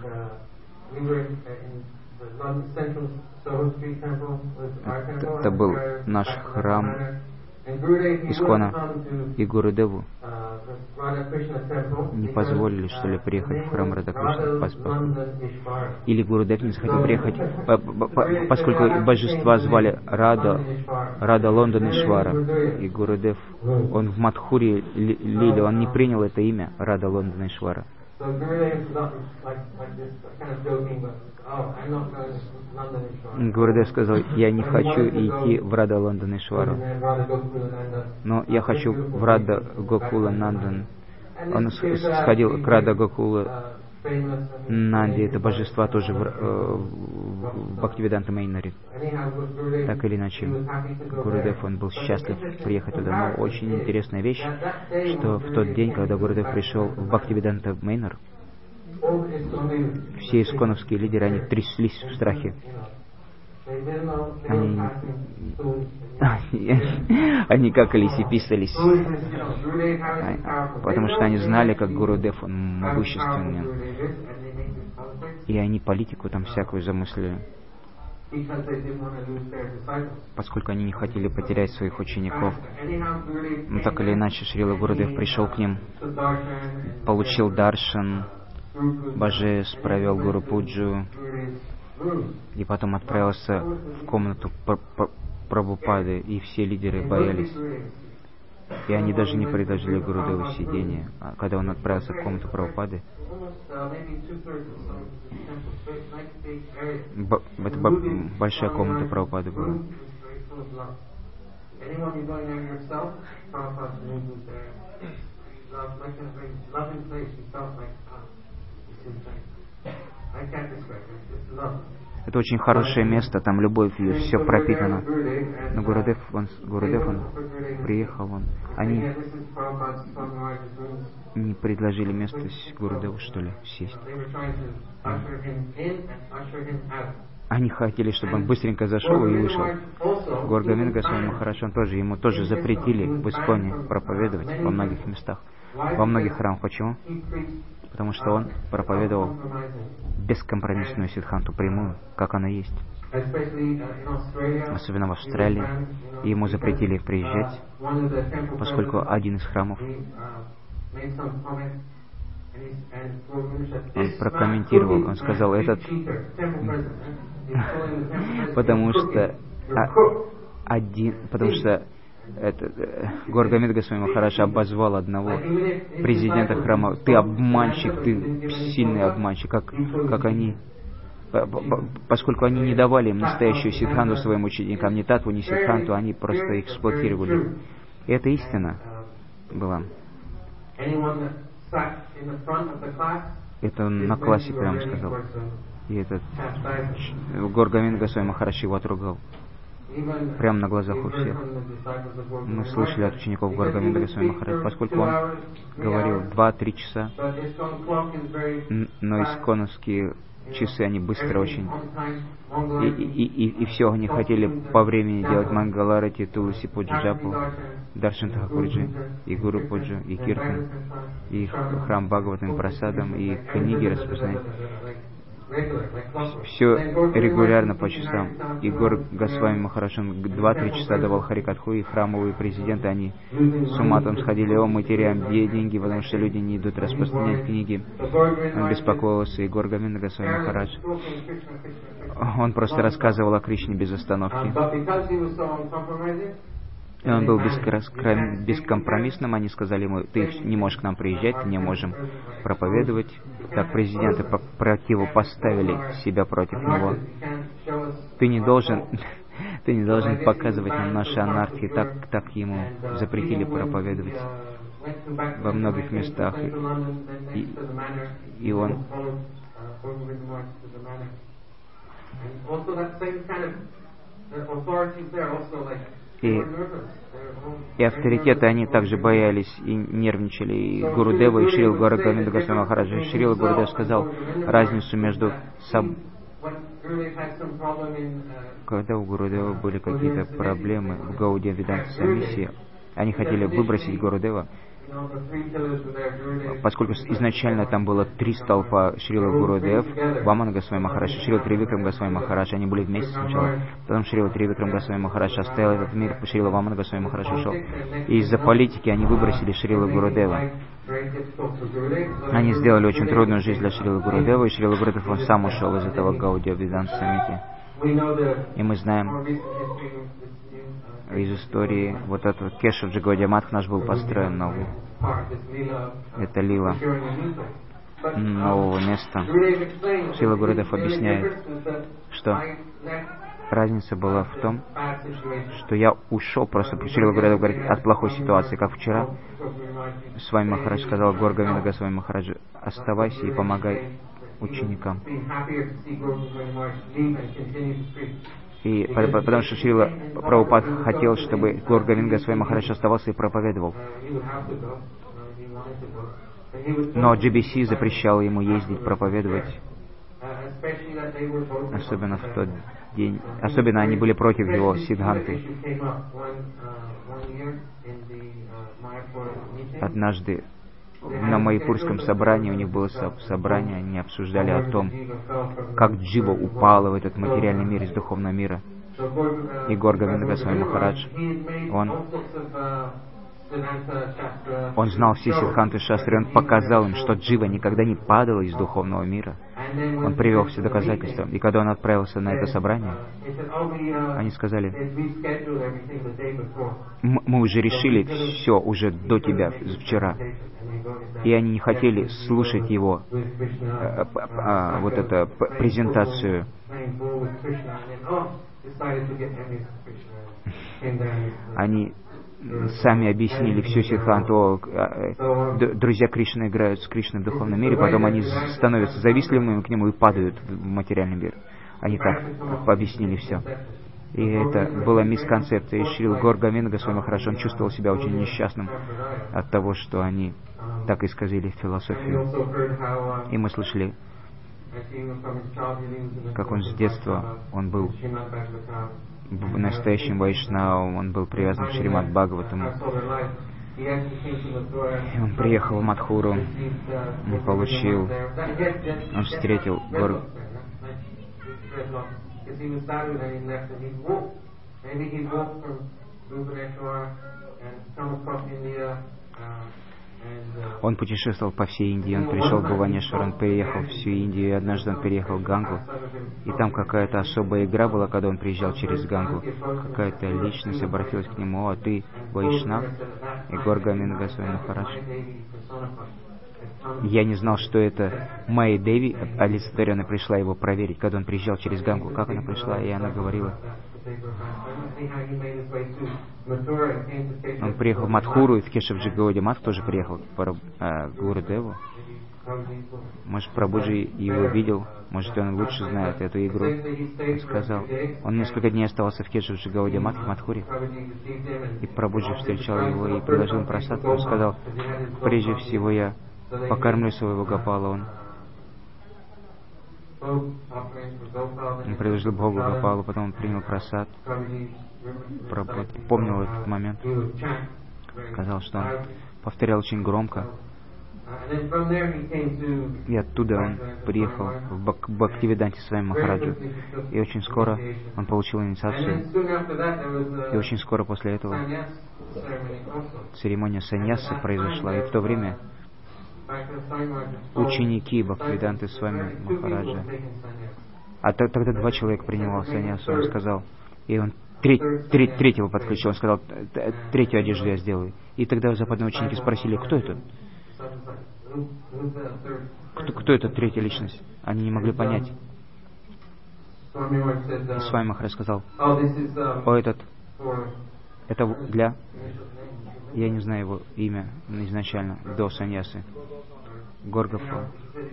Это был наш храм Искона, и Гурудеву не позволили, что ли, приехать в храм Рада Кришны. Или Гурудев не захотел приехать, поскольку божества звали Рада, Рада Лонданешвара. И Гурудев, он в Мадхуре лили, он не принял это имя, Рада Лонданешвара. Гурудев сказал, я не хочу идти в Рада Лонданешвару, но я хочу в Рада Гокула Нандан. Он сходил к Рада Гокула Нанди, это божества тоже в, э, в Бхактивиданта Мейнаре. Так или иначе, Гурудев, он был счастлив приехать туда. Но очень интересная вещь, что в тот день, когда Гурудев пришел в Бхактивиданта Мейнар, все исконовские лидеры, они тряслись в страхе. Они, они какались и писались, потому что они знали, как Гурудев, он могущественный. И они политику там всякую замыслили, поскольку они не хотели потерять своих учеников. Но так или иначе, Шрила Гурудев пришел к ним, получил даршан, Божес провел Гуру Пуджу и потом отправился в комнату Прабхупады, и все лидеры боялись. И они даже не предложили Гурудеву сидение. А когда он отправился в комнату Прабхупады, б- это б- большая комната Прабхупады была. Это очень хорошее место, там любовь, все пропитано. Но Гурудев, он, Гурудев, он приехал, он, они не предложили место Гурудеву, что ли, сесть. Они хотели, чтобы он быстренько зашел и вышел. Гаур Говинд Госвами Махарадж, он тоже, ему тоже запретили в Исконе проповедовать во многих местах, во многих храмах. Почему? Потому что он проповедовал бескомпромиссную сиддханту, прямую, как она есть. Особенно в Австралии. И ему запретили приезжать, поскольку один из храмов, он прокомментировал, он сказал, этот, потому что один, потому что Гаур Говинд Госвами Махарадж обозвал одного президента храма: ты обманщик, ты сильный обманщик, как, как они, поскольку они не давали им настоящую сиддханту своим ученикам, ни татву, ни сиддханту, они просто эксплуатировали. И это истина была. Это он на классе прямо сказал. И этот Гаур Говинд Госвами Махарадж его отругал. Прямо на глазах у всех. Мы слышали от учеников Гаур Говинда Госвами Махарадж, поскольку он говорил два-три часа, но исконовские часы, они быстро очень. И, и, и, и все, они хотели по времени делать Мангаларати, Туласи Пуджи, Джапу, Даршан Тхакурджи, и Гуру Пуджи, и Киртан, и храм Бхагаватам Прасадам, и книги распространять. Все регулярно по часам. И Гаур Госвами Махарадж два-три часа давал Харикатху, и храмовые президенты, они с ума там сходили: о, мы теряем деньги, потому что люди не идут распространять книги. Он беспокоился, и Гаур Говинда Госвами Махарадж, он просто рассказывал о Кришне без остановки. И он был бескомпромиссным, они сказали ему: ты не можешь к нам приезжать, мы не можем проповедовать. Так президенты противопоставили себя против него. Ты не должен, ты не должен показывать нам наши анархии. Так, так ему запретили проповедовать во многих местах. И, и он... И, и авторитеты, они также боялись и нервничали. И Гурудева, и Шрила Гаур Говинда Госвами Махараджа. Шрила Гурудев сказал разницу между соб... Когда у Гурудева были какие-то проблемы в Гаудия Веданта Самиссии, они хотели выбросить Гурудева, поскольку изначально там было три столпа: Шрила Гурудев, Вамана Госвами Махарадж, Шрила Тривикрам Госвами Махарадж. Они были вместе сначала. Потом Шрила Тривикрам Госвами Махарадж оставил этот мир, Шрила Вамана Госвами Махарадж ушел. И из-за политики они выбросили Шрила Гурудева. Они сделали очень трудную жизнь для Шрила Гурудева, и Шрила Гурудев, он сам ушел из этого Гаудия Веданта Самити. И мы знаем из истории, вот этот Кешав Джагаудия Матх наш был построен новый. Это лила нового места. Шрила Гурудев объясняет, что разница была в том, что я ушел просто, Шрила Гурудев говорит, от плохой ситуации, как вчера. С вами Махарадж сказал Гаур Говинда Госвами Махараджу: оставайся и помогай ученикам. И потому что Шрила Прабхупад хотел, чтобы Гаур Говинда Госвами Махарадж оставался и проповедовал. Но джи би си запрещал ему ездить, проповедовать. Особенно в тот день. Особенно они были против его сиддханты. Однажды на Майяпурском собрании, у них было собрание, они обсуждали о том, как джива упала в этот материальный мир из духовного мира. И Гаур Говинда Госвами Махарадж, он Он знал все Сиддханты Шастры, он показал им, что Джива никогда не падала из духовного мира. Он привел все доказательства. И когда он отправился на это собрание, они сказали: мы уже решили все уже до тебя, вчера. И они не хотели слушать его, а, а, вот эту презентацию. Они сами объяснили всю Сиддханту. Друзья Кришны играют с Кришной в духовном мире, потом они становятся завистливыми к нему и падают в материальный мир. Они так объяснили все. И это была мисконцепция. И Шрила Гаур Говинда Госвами Махарадж, он чувствовал себя очень несчастным от того, что они так исказили философию. И мы слышали, как он с детства, он был настоящим вайшнавом, он был привязан к Шримад Бхагаватам. И он приехал в Мадхуру, он получил, он встретил Гор... Он путешествовал по всей Индии, он пришел в Бхуванешвар, он переехал всю Индию, и однажды он переехал в Гангу, и там какая-то особая игра была, когда он приезжал через Гангу. Какая-то личность обратилась к нему: «О, ты Вайшнав?» И Гаур Говинда Госвами Махарадж: я не знал, что это Майя Деви, олицетворенно, пришла его проверить, когда он приезжал через Гангу. Как она пришла? И она говорила, он приехал в Мадхуру, и в Кешавджи Гауди Мат тоже приехал к э, Гурудеву. Может, Прабхуджи его видел, может, он лучше знает эту игру. Он сказал, он несколько дней оставался в Кешавджи Гауди Мат, в Мадхуре, и Прабхуджи встречал его и предложил ему просад. Он сказал: прежде всего я покормлю своего Гопала. Он Он предложил Богу Гопалу, потом он принял прасад, помнил этот момент, сказал, что он повторял очень громко. И оттуда он приехал в Бак- Бхактивиданте Свами Махараджу. И очень скоро он получил инициацию. И очень скоро после этого церемония саньясы произошла. И в то время ученики Бхактивиданты Свами Махараджа, а т- тогда два человека принимал саньясу, он сказал, и он треть, треть, третьего подключил, он сказал: третью одежду я сделаю. И тогда западные ученики спросили: кто это? Кто, кто это третья личность? Они не могли понять. И Свами Махарадж сказал: о, этот, это для... Я не знаю его имя изначально, до саньясы. Гаур Гопал.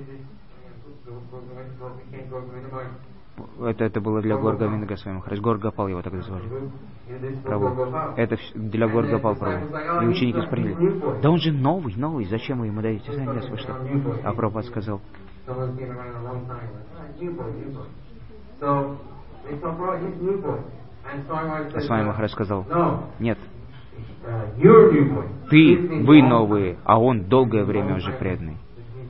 Это, это было для Гаур Говинда Госвами Махарадж. Гаур Гопал его тогда звали. Прабху. Это для Гаур Гопал Прабху. И ученики спросили: да он же новый, новый, зачем вы ему даете саньясу? Вы что? А Прабхупад сказал: а Свами Махарадж сказал: нет, ты, вы новые, а он долгое время уже преданный.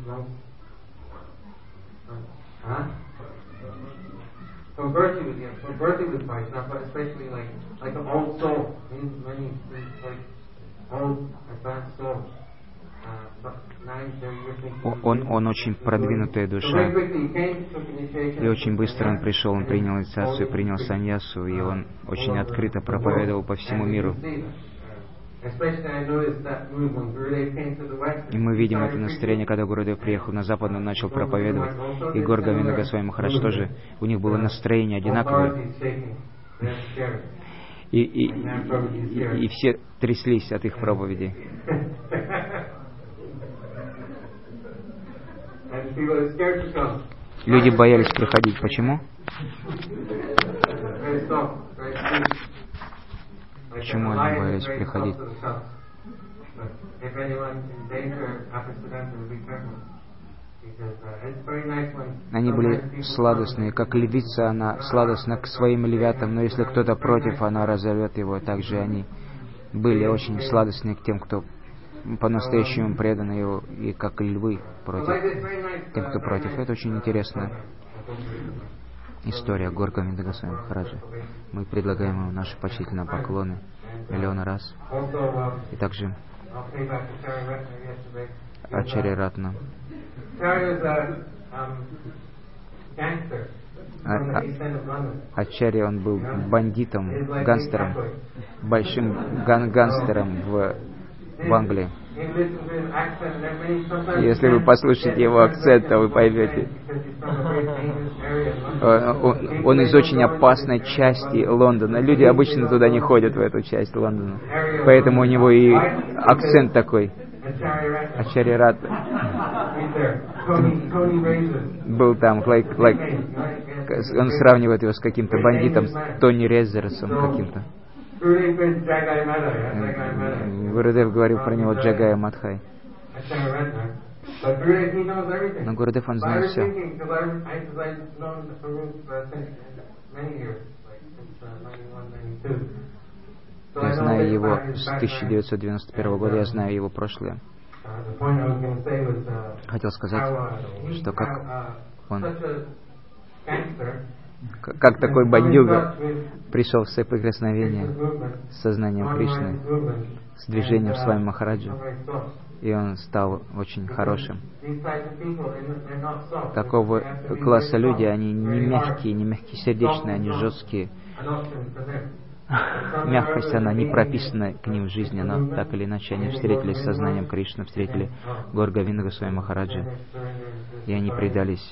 Он, он очень продвинутая душа. И очень быстро он пришел, он принял инициацию, принял саньясу, и он очень открыто проповедовал по всему миру. И мы видим это настроение, когда Гурудев приехал на Запад, он начал проповедовать. И Гаур Говинда Госвами Махарадж тоже, у них было настроение одинаковое. И, и, и, и все тряслись от их проповедей. Люди боялись приходить. Почему? Почему они боялись приходить? Они были сладостные, как львица, она сладостна к своим львятам, но если кто-то против, она разорвет его. Также они были очень сладостны к тем, кто по-настоящему преданы его, и как львы против тем, кто против. Это очень интересная история Гаур Говинда Госвами Махараджа. Мы предлагаем ему наши почтительные поклоны. миллион раз. И также Ачарья Ратна. А, а, Ачарья, он был бандитом, гангстером, большим ган гангстером в, в Англии. Если вы послушаете его акцент, то вы поймете. Он, он из очень опасной части Лондона. Люди обычно туда не ходят, в эту часть Лондона. Поэтому у него и акцент такой. Ачарья Ратна был там, like, like, он сравнивает его с каким-то бандитом, Тони Резерсом каким-то. Гурудев говорил про него Джагая Мадхай. Но Гурудев, он знает все. Я знаю его с тысяча девятьсот девяносто первого года, я знаю его прошлое. Хотел сказать, что как он, как такой бандюга пришел в соприкосновение с сознанием Кришны, с движением с вами Махараджа, и он стал очень хорошим. Такого класса люди, они не мягкие, не мягкосердечные, они жесткие. Мягкость, она не прописана к ним в жизни, но так или иначе они встретились с сознанием Кришны, встретили Гор Говинда Госвами Махараджа, и они предались.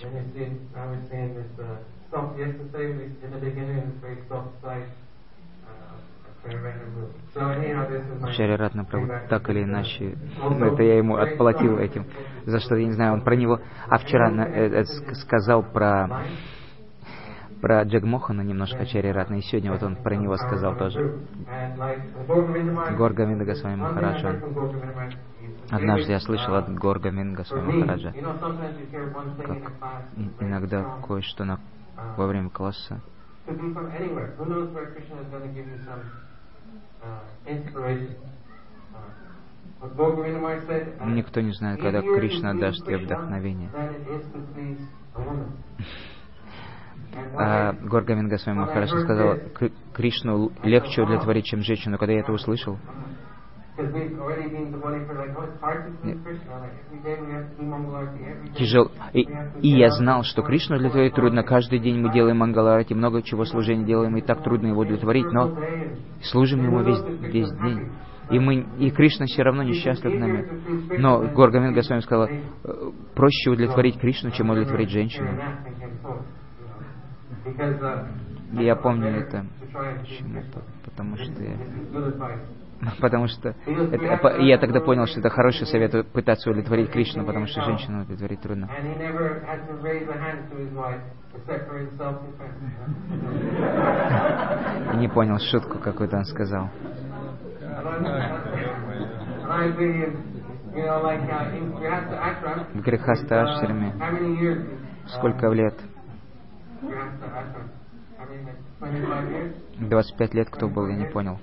Ачарья Ратна Прабху, так или иначе, это я ему отплатил этим, за что, я не знаю, он про него, а вчера э, э, сказал про про Джагмохана немножко Ачарья Ратна, и сегодня вот он про него сказал тоже. Гор Говинда Госвами Махараджа. Однажды я слышал от Гор Говинда Госвами Махараджа, как иногда кое-что на, во время класса никто не знает, когда Кришна даст тебе вдохновение. А Гор Говинда Госвами Махарадж сказал, Кришну легче удовлетворить, чем женщину. Когда я это услышал, тяжело. И, и я знал, что Кришну удовлетворить трудно. Каждый день мы делаем мангаларати, много чего служения делаем, и так трудно его удовлетворить, но служим ему весь, весь день. И, мы, и Кришна все равно несчастлив нами. Но Гор Говинда Госвами сказал, проще удовлетворить Кришну, чем удовлетворить женщину. И я помню это. Почему? Потому что я... Потому что это, я тогда понял, что это хороший совет пытаться удовлетворить Кришну, потому что женщину удовлетворить трудно. И не понял шутку, какую-то он сказал. В Грихаста Ашраме сколько лет? двадцать пять лет кто был, я не понял.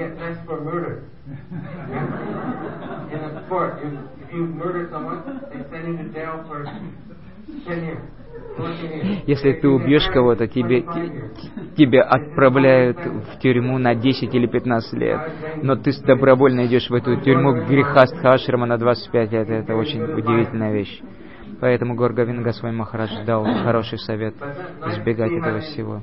Если ты убьешь кого-то, тебе, тебя отправляют в тюрьму на десять или пятнадцать лет. Но ты добровольно идешь в эту тюрьму Грихастха Ашрама на двадцать пять лет. Это очень удивительная вещь. Поэтому Гор Говинда Госвами Махарадж дал хороший совет избегать этого всего.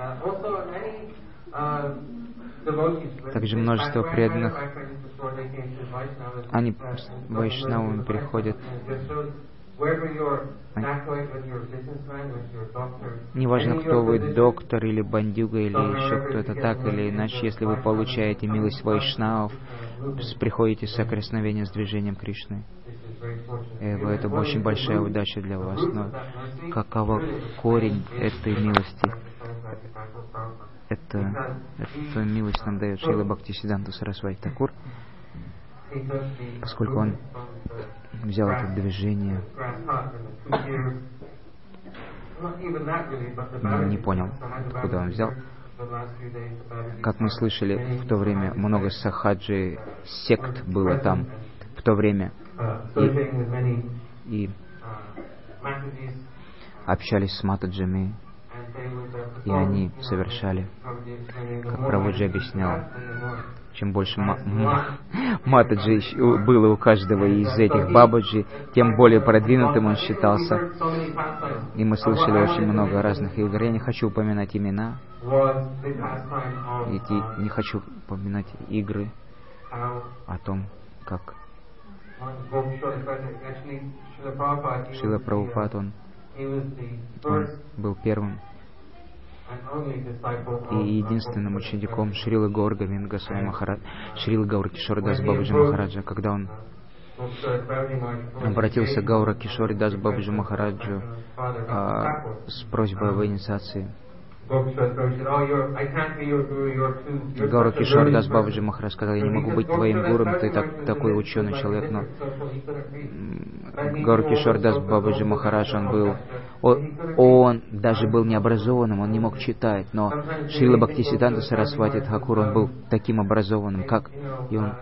Также множество преданных, они вайшнавами приходят. Неважно, кто вы, доктор или бандюга, или еще кто-то, так или иначе, если вы получаете милость вайшнавов, приходите в соприкосновение с движением Кришны. Это очень большая удача для вас. Но какова корень этой милости? Это, эту милость нам дает Шрила Бхактисиддханта Сарасвати Такур, поскольку он взял это движение, не, не понял, откуда он взял. Как мы слышали, в то время много сахаджи сект было там, в то время, и, и общались с матаджами, и они совершали, как Прабхуджи объяснял, чем больше ма- ма- матаджи было у каждого из этих бабаджи, тем более продвинутым он считался. И мы слышали очень много разных игр. Я не хочу упоминать имена, эти, не хочу упоминать игры о том, как Шрила Прабхупад, он, он был первым и единственным учеником Шрилы Гаур Говинда Госвами Махарадж, Шрилы Гаур Кишор Дас Бабаджи Махараджа. Когда он обратился к Гаура Кишор Дас Бабаджи Махараджу а, с просьбой об инициации, Гаура Кишор Дас Бабаджи Махарадж сказал: я не могу быть твоим гуром, ты так, такой ученый человек. Но Гаура Кишор Дас Бабаджи Махарадж, он был, он, он даже был необразованным, он не мог читать, но Шрила Бхактисиданта Сарасвати Тхакур, он был таким образованным, как и он.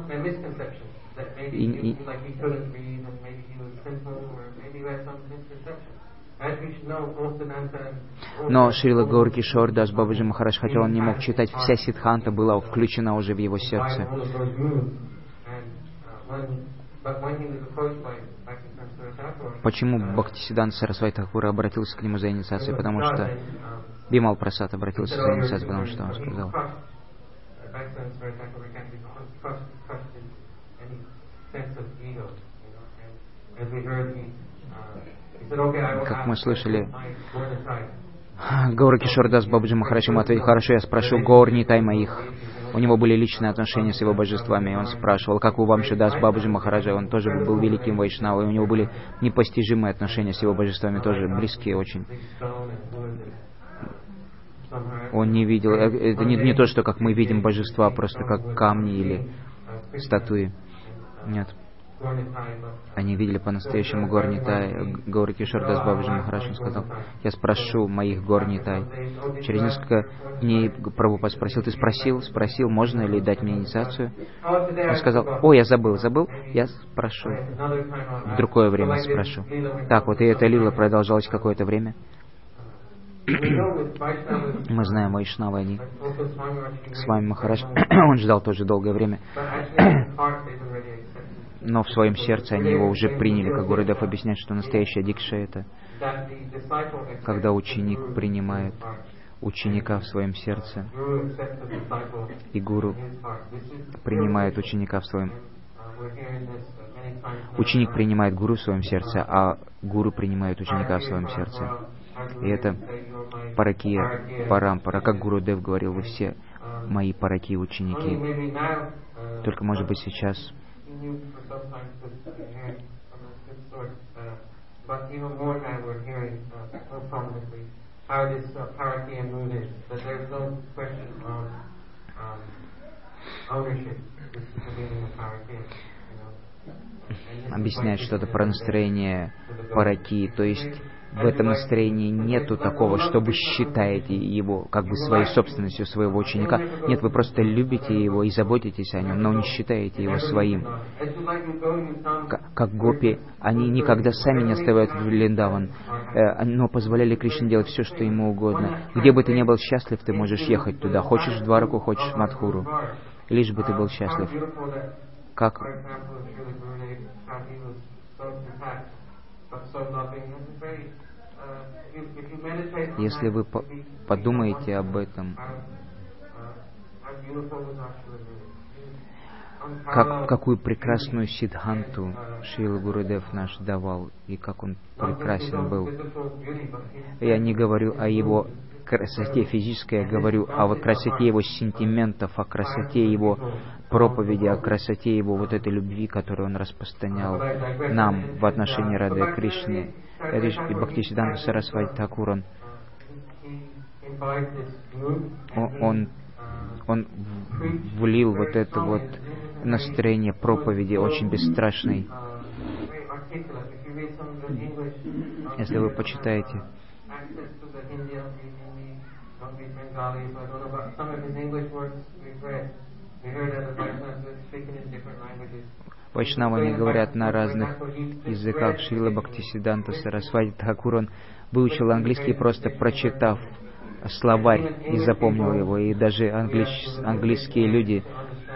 И, и, но Шрила Гаур Кишор Дас Бабаджи Махарадж, хотя он не мог читать, вся Сиддханта была включена уже в его сердце. Почему Бхактисиданта Сарасвати Тхакур обратился к нему за инициацией? Потому что Бимал Прасад обратился за инициацией, потому что он сказал: как мы слышали, Гаура Кишор Дас Бабаджи Махарадж ему ответил: хорошо, я спрошу Гаур Нитай моих. У него были личные отношения с его божествами, и он спрашивал, как у Вамши Дас Бабаджи Махараджа, он тоже был великим вайшнавой, и у него были непостижимые отношения с его божествами, тоже близкие очень. Он не видел, это не, не то, что как мы видим божества, просто как камни или статуи. Нет. Они видели по-настоящему Гаур Нитай. Гаура Кишор Дас Бабаджи Махарадж, он сказал: я спрошу моих Гаур Нитай. Через несколько дней Прабхупад спросил: ты спросил, спросил, можно ли дать мне инициацию? Он сказал: о, я забыл, забыл, я спрошу. В другое время спрошу. Так вот, и эта лила продолжалась какое-то время. Мы знаем Вайшнавы, они с вами Махарадж, он ждал тоже долгое время. Но в своем сердце они его уже приняли, как Гурудев объясняет, что настоящая дикша — это когда ученик принимает ученика в своем сердце, и гуру принимает ученика в своем... Ученик принимает гуру в своем сердце, а гуру принимает ученика в своем сердце. И это паракия, парампара. Как Гурудев говорил: вы все мои параки ученики. Только, может быть, сейчас объясняет что-то про настроение параки, то есть в этом настроении нету такого, что вы считаете его как бы своей собственностью своего ученика. Нет, вы просто любите его и заботитесь о нем, но не считаете его своим. Как гопи, они никогда сами не оставляют Вриндаван, но позволяли Кришне делать все, что ему угодно. Где бы ты ни был счастлив, ты можешь ехать туда. Хочешь в Двараку, хочешь в Мадхуру. Лишь бы ты был счастлив. Как... Если вы по подумаете об этом, как, какую прекрасную сиддханту Шрила Гурудев наш давал, и как он прекрасен был. Я не говорю о его красоте физической, я говорю о красоте его сентиментов, о красоте его проповеди, о красоте его вот этой любви, которую он распространял нам в отношении Рады Кришны. Это и Бхактисиданта Сарасвати Тхакур, он, он, он влил вот это вот настроение проповеди очень бесстрашной. Если вы почитаете Вайшнавы, они говорят на разных языках. Шрила Бхактисиданта Сарасвати Тхакур, он выучил английский, просто прочитав словарь и запомнил его. И даже англич... английские люди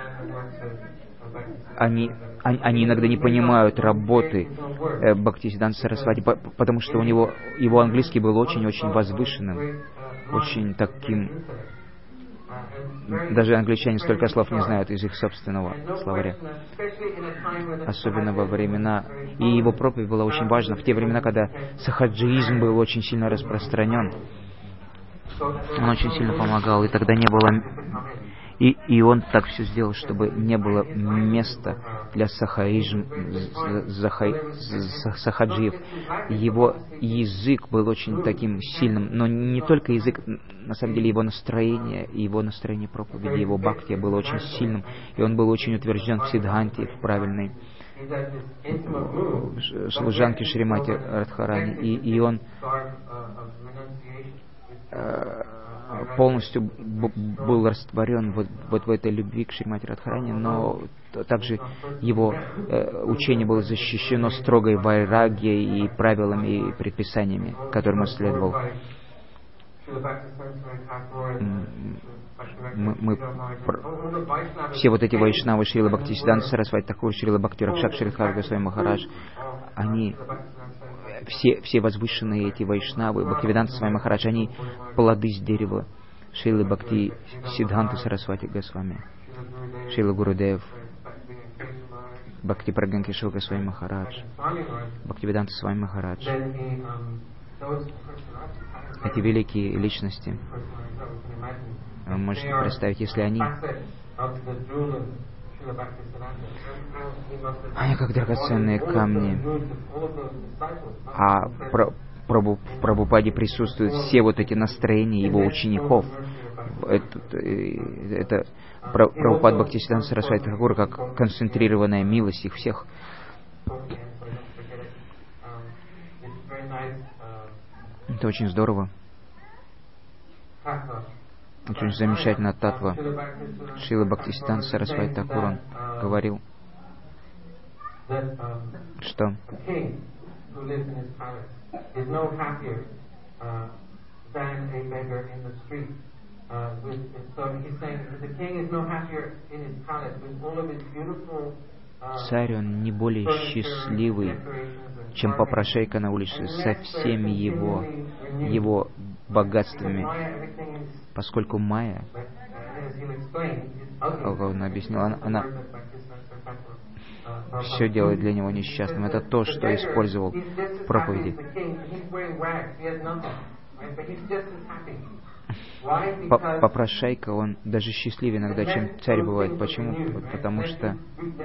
они, они, они иногда не понимают работы э, Бхактисиданта Сарасвати, потому что у него его английский был очень-очень возвышенным, очень таким. Даже англичане столько слов не знают из их собственного словаря. Особенно во времена... И его проповедь была очень важна в те времена, когда сахаджиизм был очень сильно распространен. Он очень сильно помогал, и тогда не было... И, и он так все сделал, чтобы не было места для сахаджиев. Его язык был очень таким сильным, но не только язык, на самом деле его настроение, его настроение проповеди, его бхакти было очень сильным, и он был очень утвержден в сиддханте, в правильной служанке Шримати Радхарани, и, и он полностью был растворен вот, вот в этой любви к Шримати Радхарани, но также его э, учение было защищено строгой вайрагьей и правилами и предписаниями, которым он следовал. Мы, мы, пр... все вот эти вайшнавы Шрила Бхактисиданта Сарасвати Такур, Шрила Бхакти Ракшак, Шридхар Госвами Махарадж, они все, все возвышенные эти вайшнавы, Бхактивиданта Свами Махарадж, они плоды с дерева Шрилы Бхакти Сиддханты Сарасвати Госвами, Шрила Гурудев, Бхакти Праганки Шил Госвами Махарадж, Бхактивиданта Свами Махарадж. Эти великие личности, вы можете представить, если они Они как драгоценные камни. А в Прабхупаде присутствуют все вот эти настроения его учеников. Это, это Прабхупад Бхактисиданта Сарасвати Такур как концентрированная милость их всех. Это очень здорово. Очень замечательная татва. Шрила Бхактисиданта Сарасвати Такур, он говорил, что царь, он не более счастливый, чем попрошайка на улице, со всеми его, его богатствами, поскольку Майя, как он объяснил, она, она все делает для него несчастным. Это то, что использовал в проповеди. Попрошайка, он даже счастливее иногда, чем царь бывает. Почему? Потому что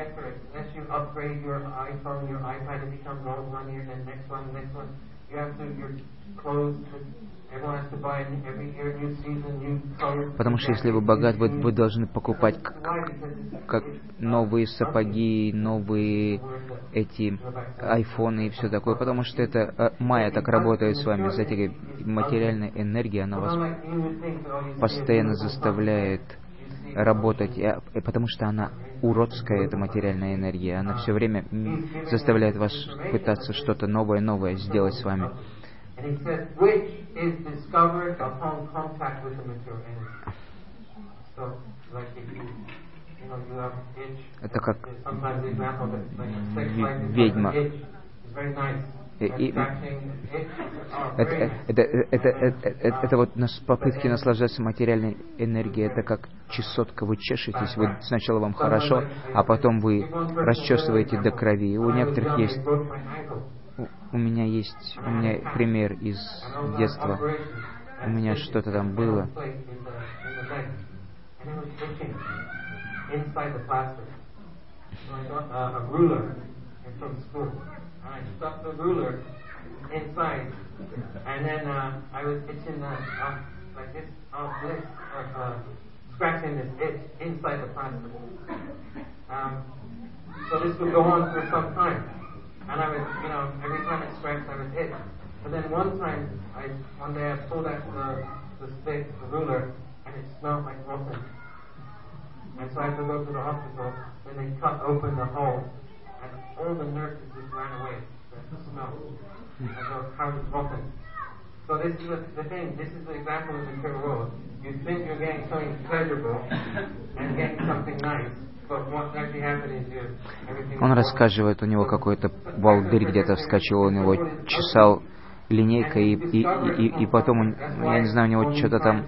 Потому что если вы богат, вы, вы должны покупать как, как новые сапоги, новые эти айфоны и все такое, потому что это Майя так работает с вами. Знаете, материальная энергия, она вас постоянно заставляет работать, потому что она уродская, эта материальная энергия. Она все время заставляет вас пытаться что-то новое-новое сделать с вами. And he said, which is discovered upon contact with the material energy. So, like if you, you know, you have itch. Это как sometimes the example that like sex life is like an itch. It's very nice. Это, это, это, это, это, это вот нас попытки наслаждаться материальной энергией, это как чесотка, вы чешетесь, вы сначала вам хорошо, а потом вы расчесываете до крови. У некоторых есть. У меня есть, у меня пример из детства. У меня что-то там было. And I was, you know, every time it scratched, I was itched. But then one time, I one day I pulled out the, the stick, the ruler, and it smelled like rotten. And so I had to go to the hospital. Then they cut open the hole, and all the nurses just ran away. The smell. I thought, how is rotten? So this is the, the thing. This is the example of the material world. You think you're getting something pleasurable and getting something nice. Он рассказывает, у него какой-то волдырь где-то вскочил, он его чесал линейкой, и, и, и, и потом, я не знаю, у него что-то там,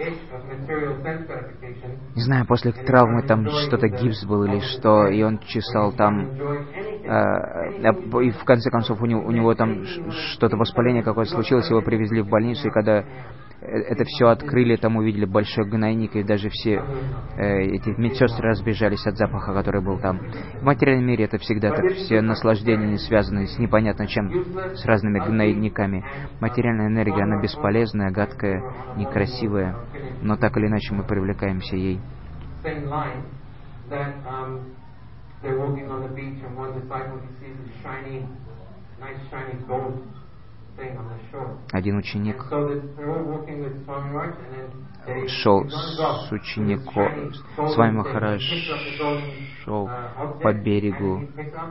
не знаю, после травмы там что-то гипс был или что, и он чесал там, э, и в конце концов у него, у него там что-то воспаление какое-то случилось, его привезли в больницу, и когда это все открыли, там увидели большой гнойник, и даже все э, эти медсестры разбежались от запаха, который был там. В материальном мире это всегда так, все наслаждения не связаны с непонятно чем, с разными гнойниками. Материальная энергия, она бесполезная, гадкая, некрасивая, но так или иначе мы привлекаемся ей. Один ученик шел с учеником, с вами Махарадж шел по берегу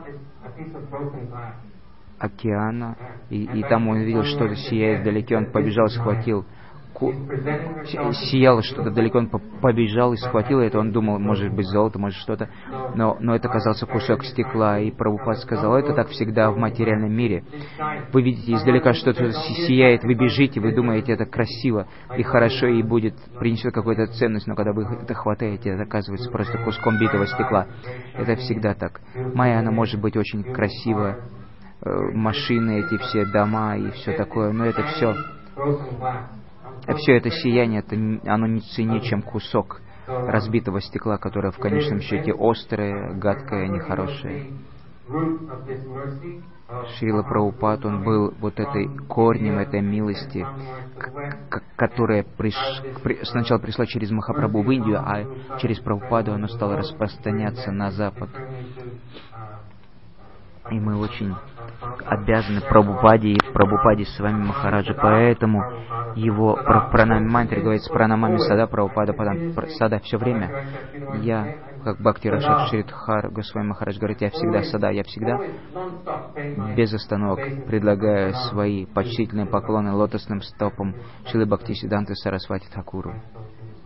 океана, и, и там он видел, что-то сияет вдалеке, он побежал, схватил, ку... сияло что-то вдалеке, он побежал и схватил это, он думал, может быть золото, может что-то, но, но это оказался кусок стекла, и Прабхупад сказал, это так всегда в материальном мире. Вы видите издалека что-то сияет, вы бежите, вы думаете, это красиво и хорошо, и будет, принесет какую-то ценность, но когда вы это хватаете, это оказывается просто куском битого стекла. Это всегда так. Майя, она может быть очень красивая, машины, эти все дома и все такое, но это все, все это сияние, это, оно не ценнее, чем кусок разбитого стекла, которое в конечном счете острое, гадкое, нехорошее. Шрила Прабхупад, он был вот этой корнем этой милости, к- которая приш... при... сначала пришла через Махапрабху в Индию, а через Прабхупаду она стала распространяться на Запад. И мы очень обязаны Прабхупаде и Прабхупаде с вами Махараджа, поэтому его пранами мантре говорится пранамами сада Прабхупада, потом сада все время. Я, как Бхакти Рашак Шридхар Госвами Махарадж говорит, я всегда сада, я всегда без остановок предлагаю свои почтительные поклоны лотосным стопам Шрилы Бхактисиданты Сарасвати Тхакуру.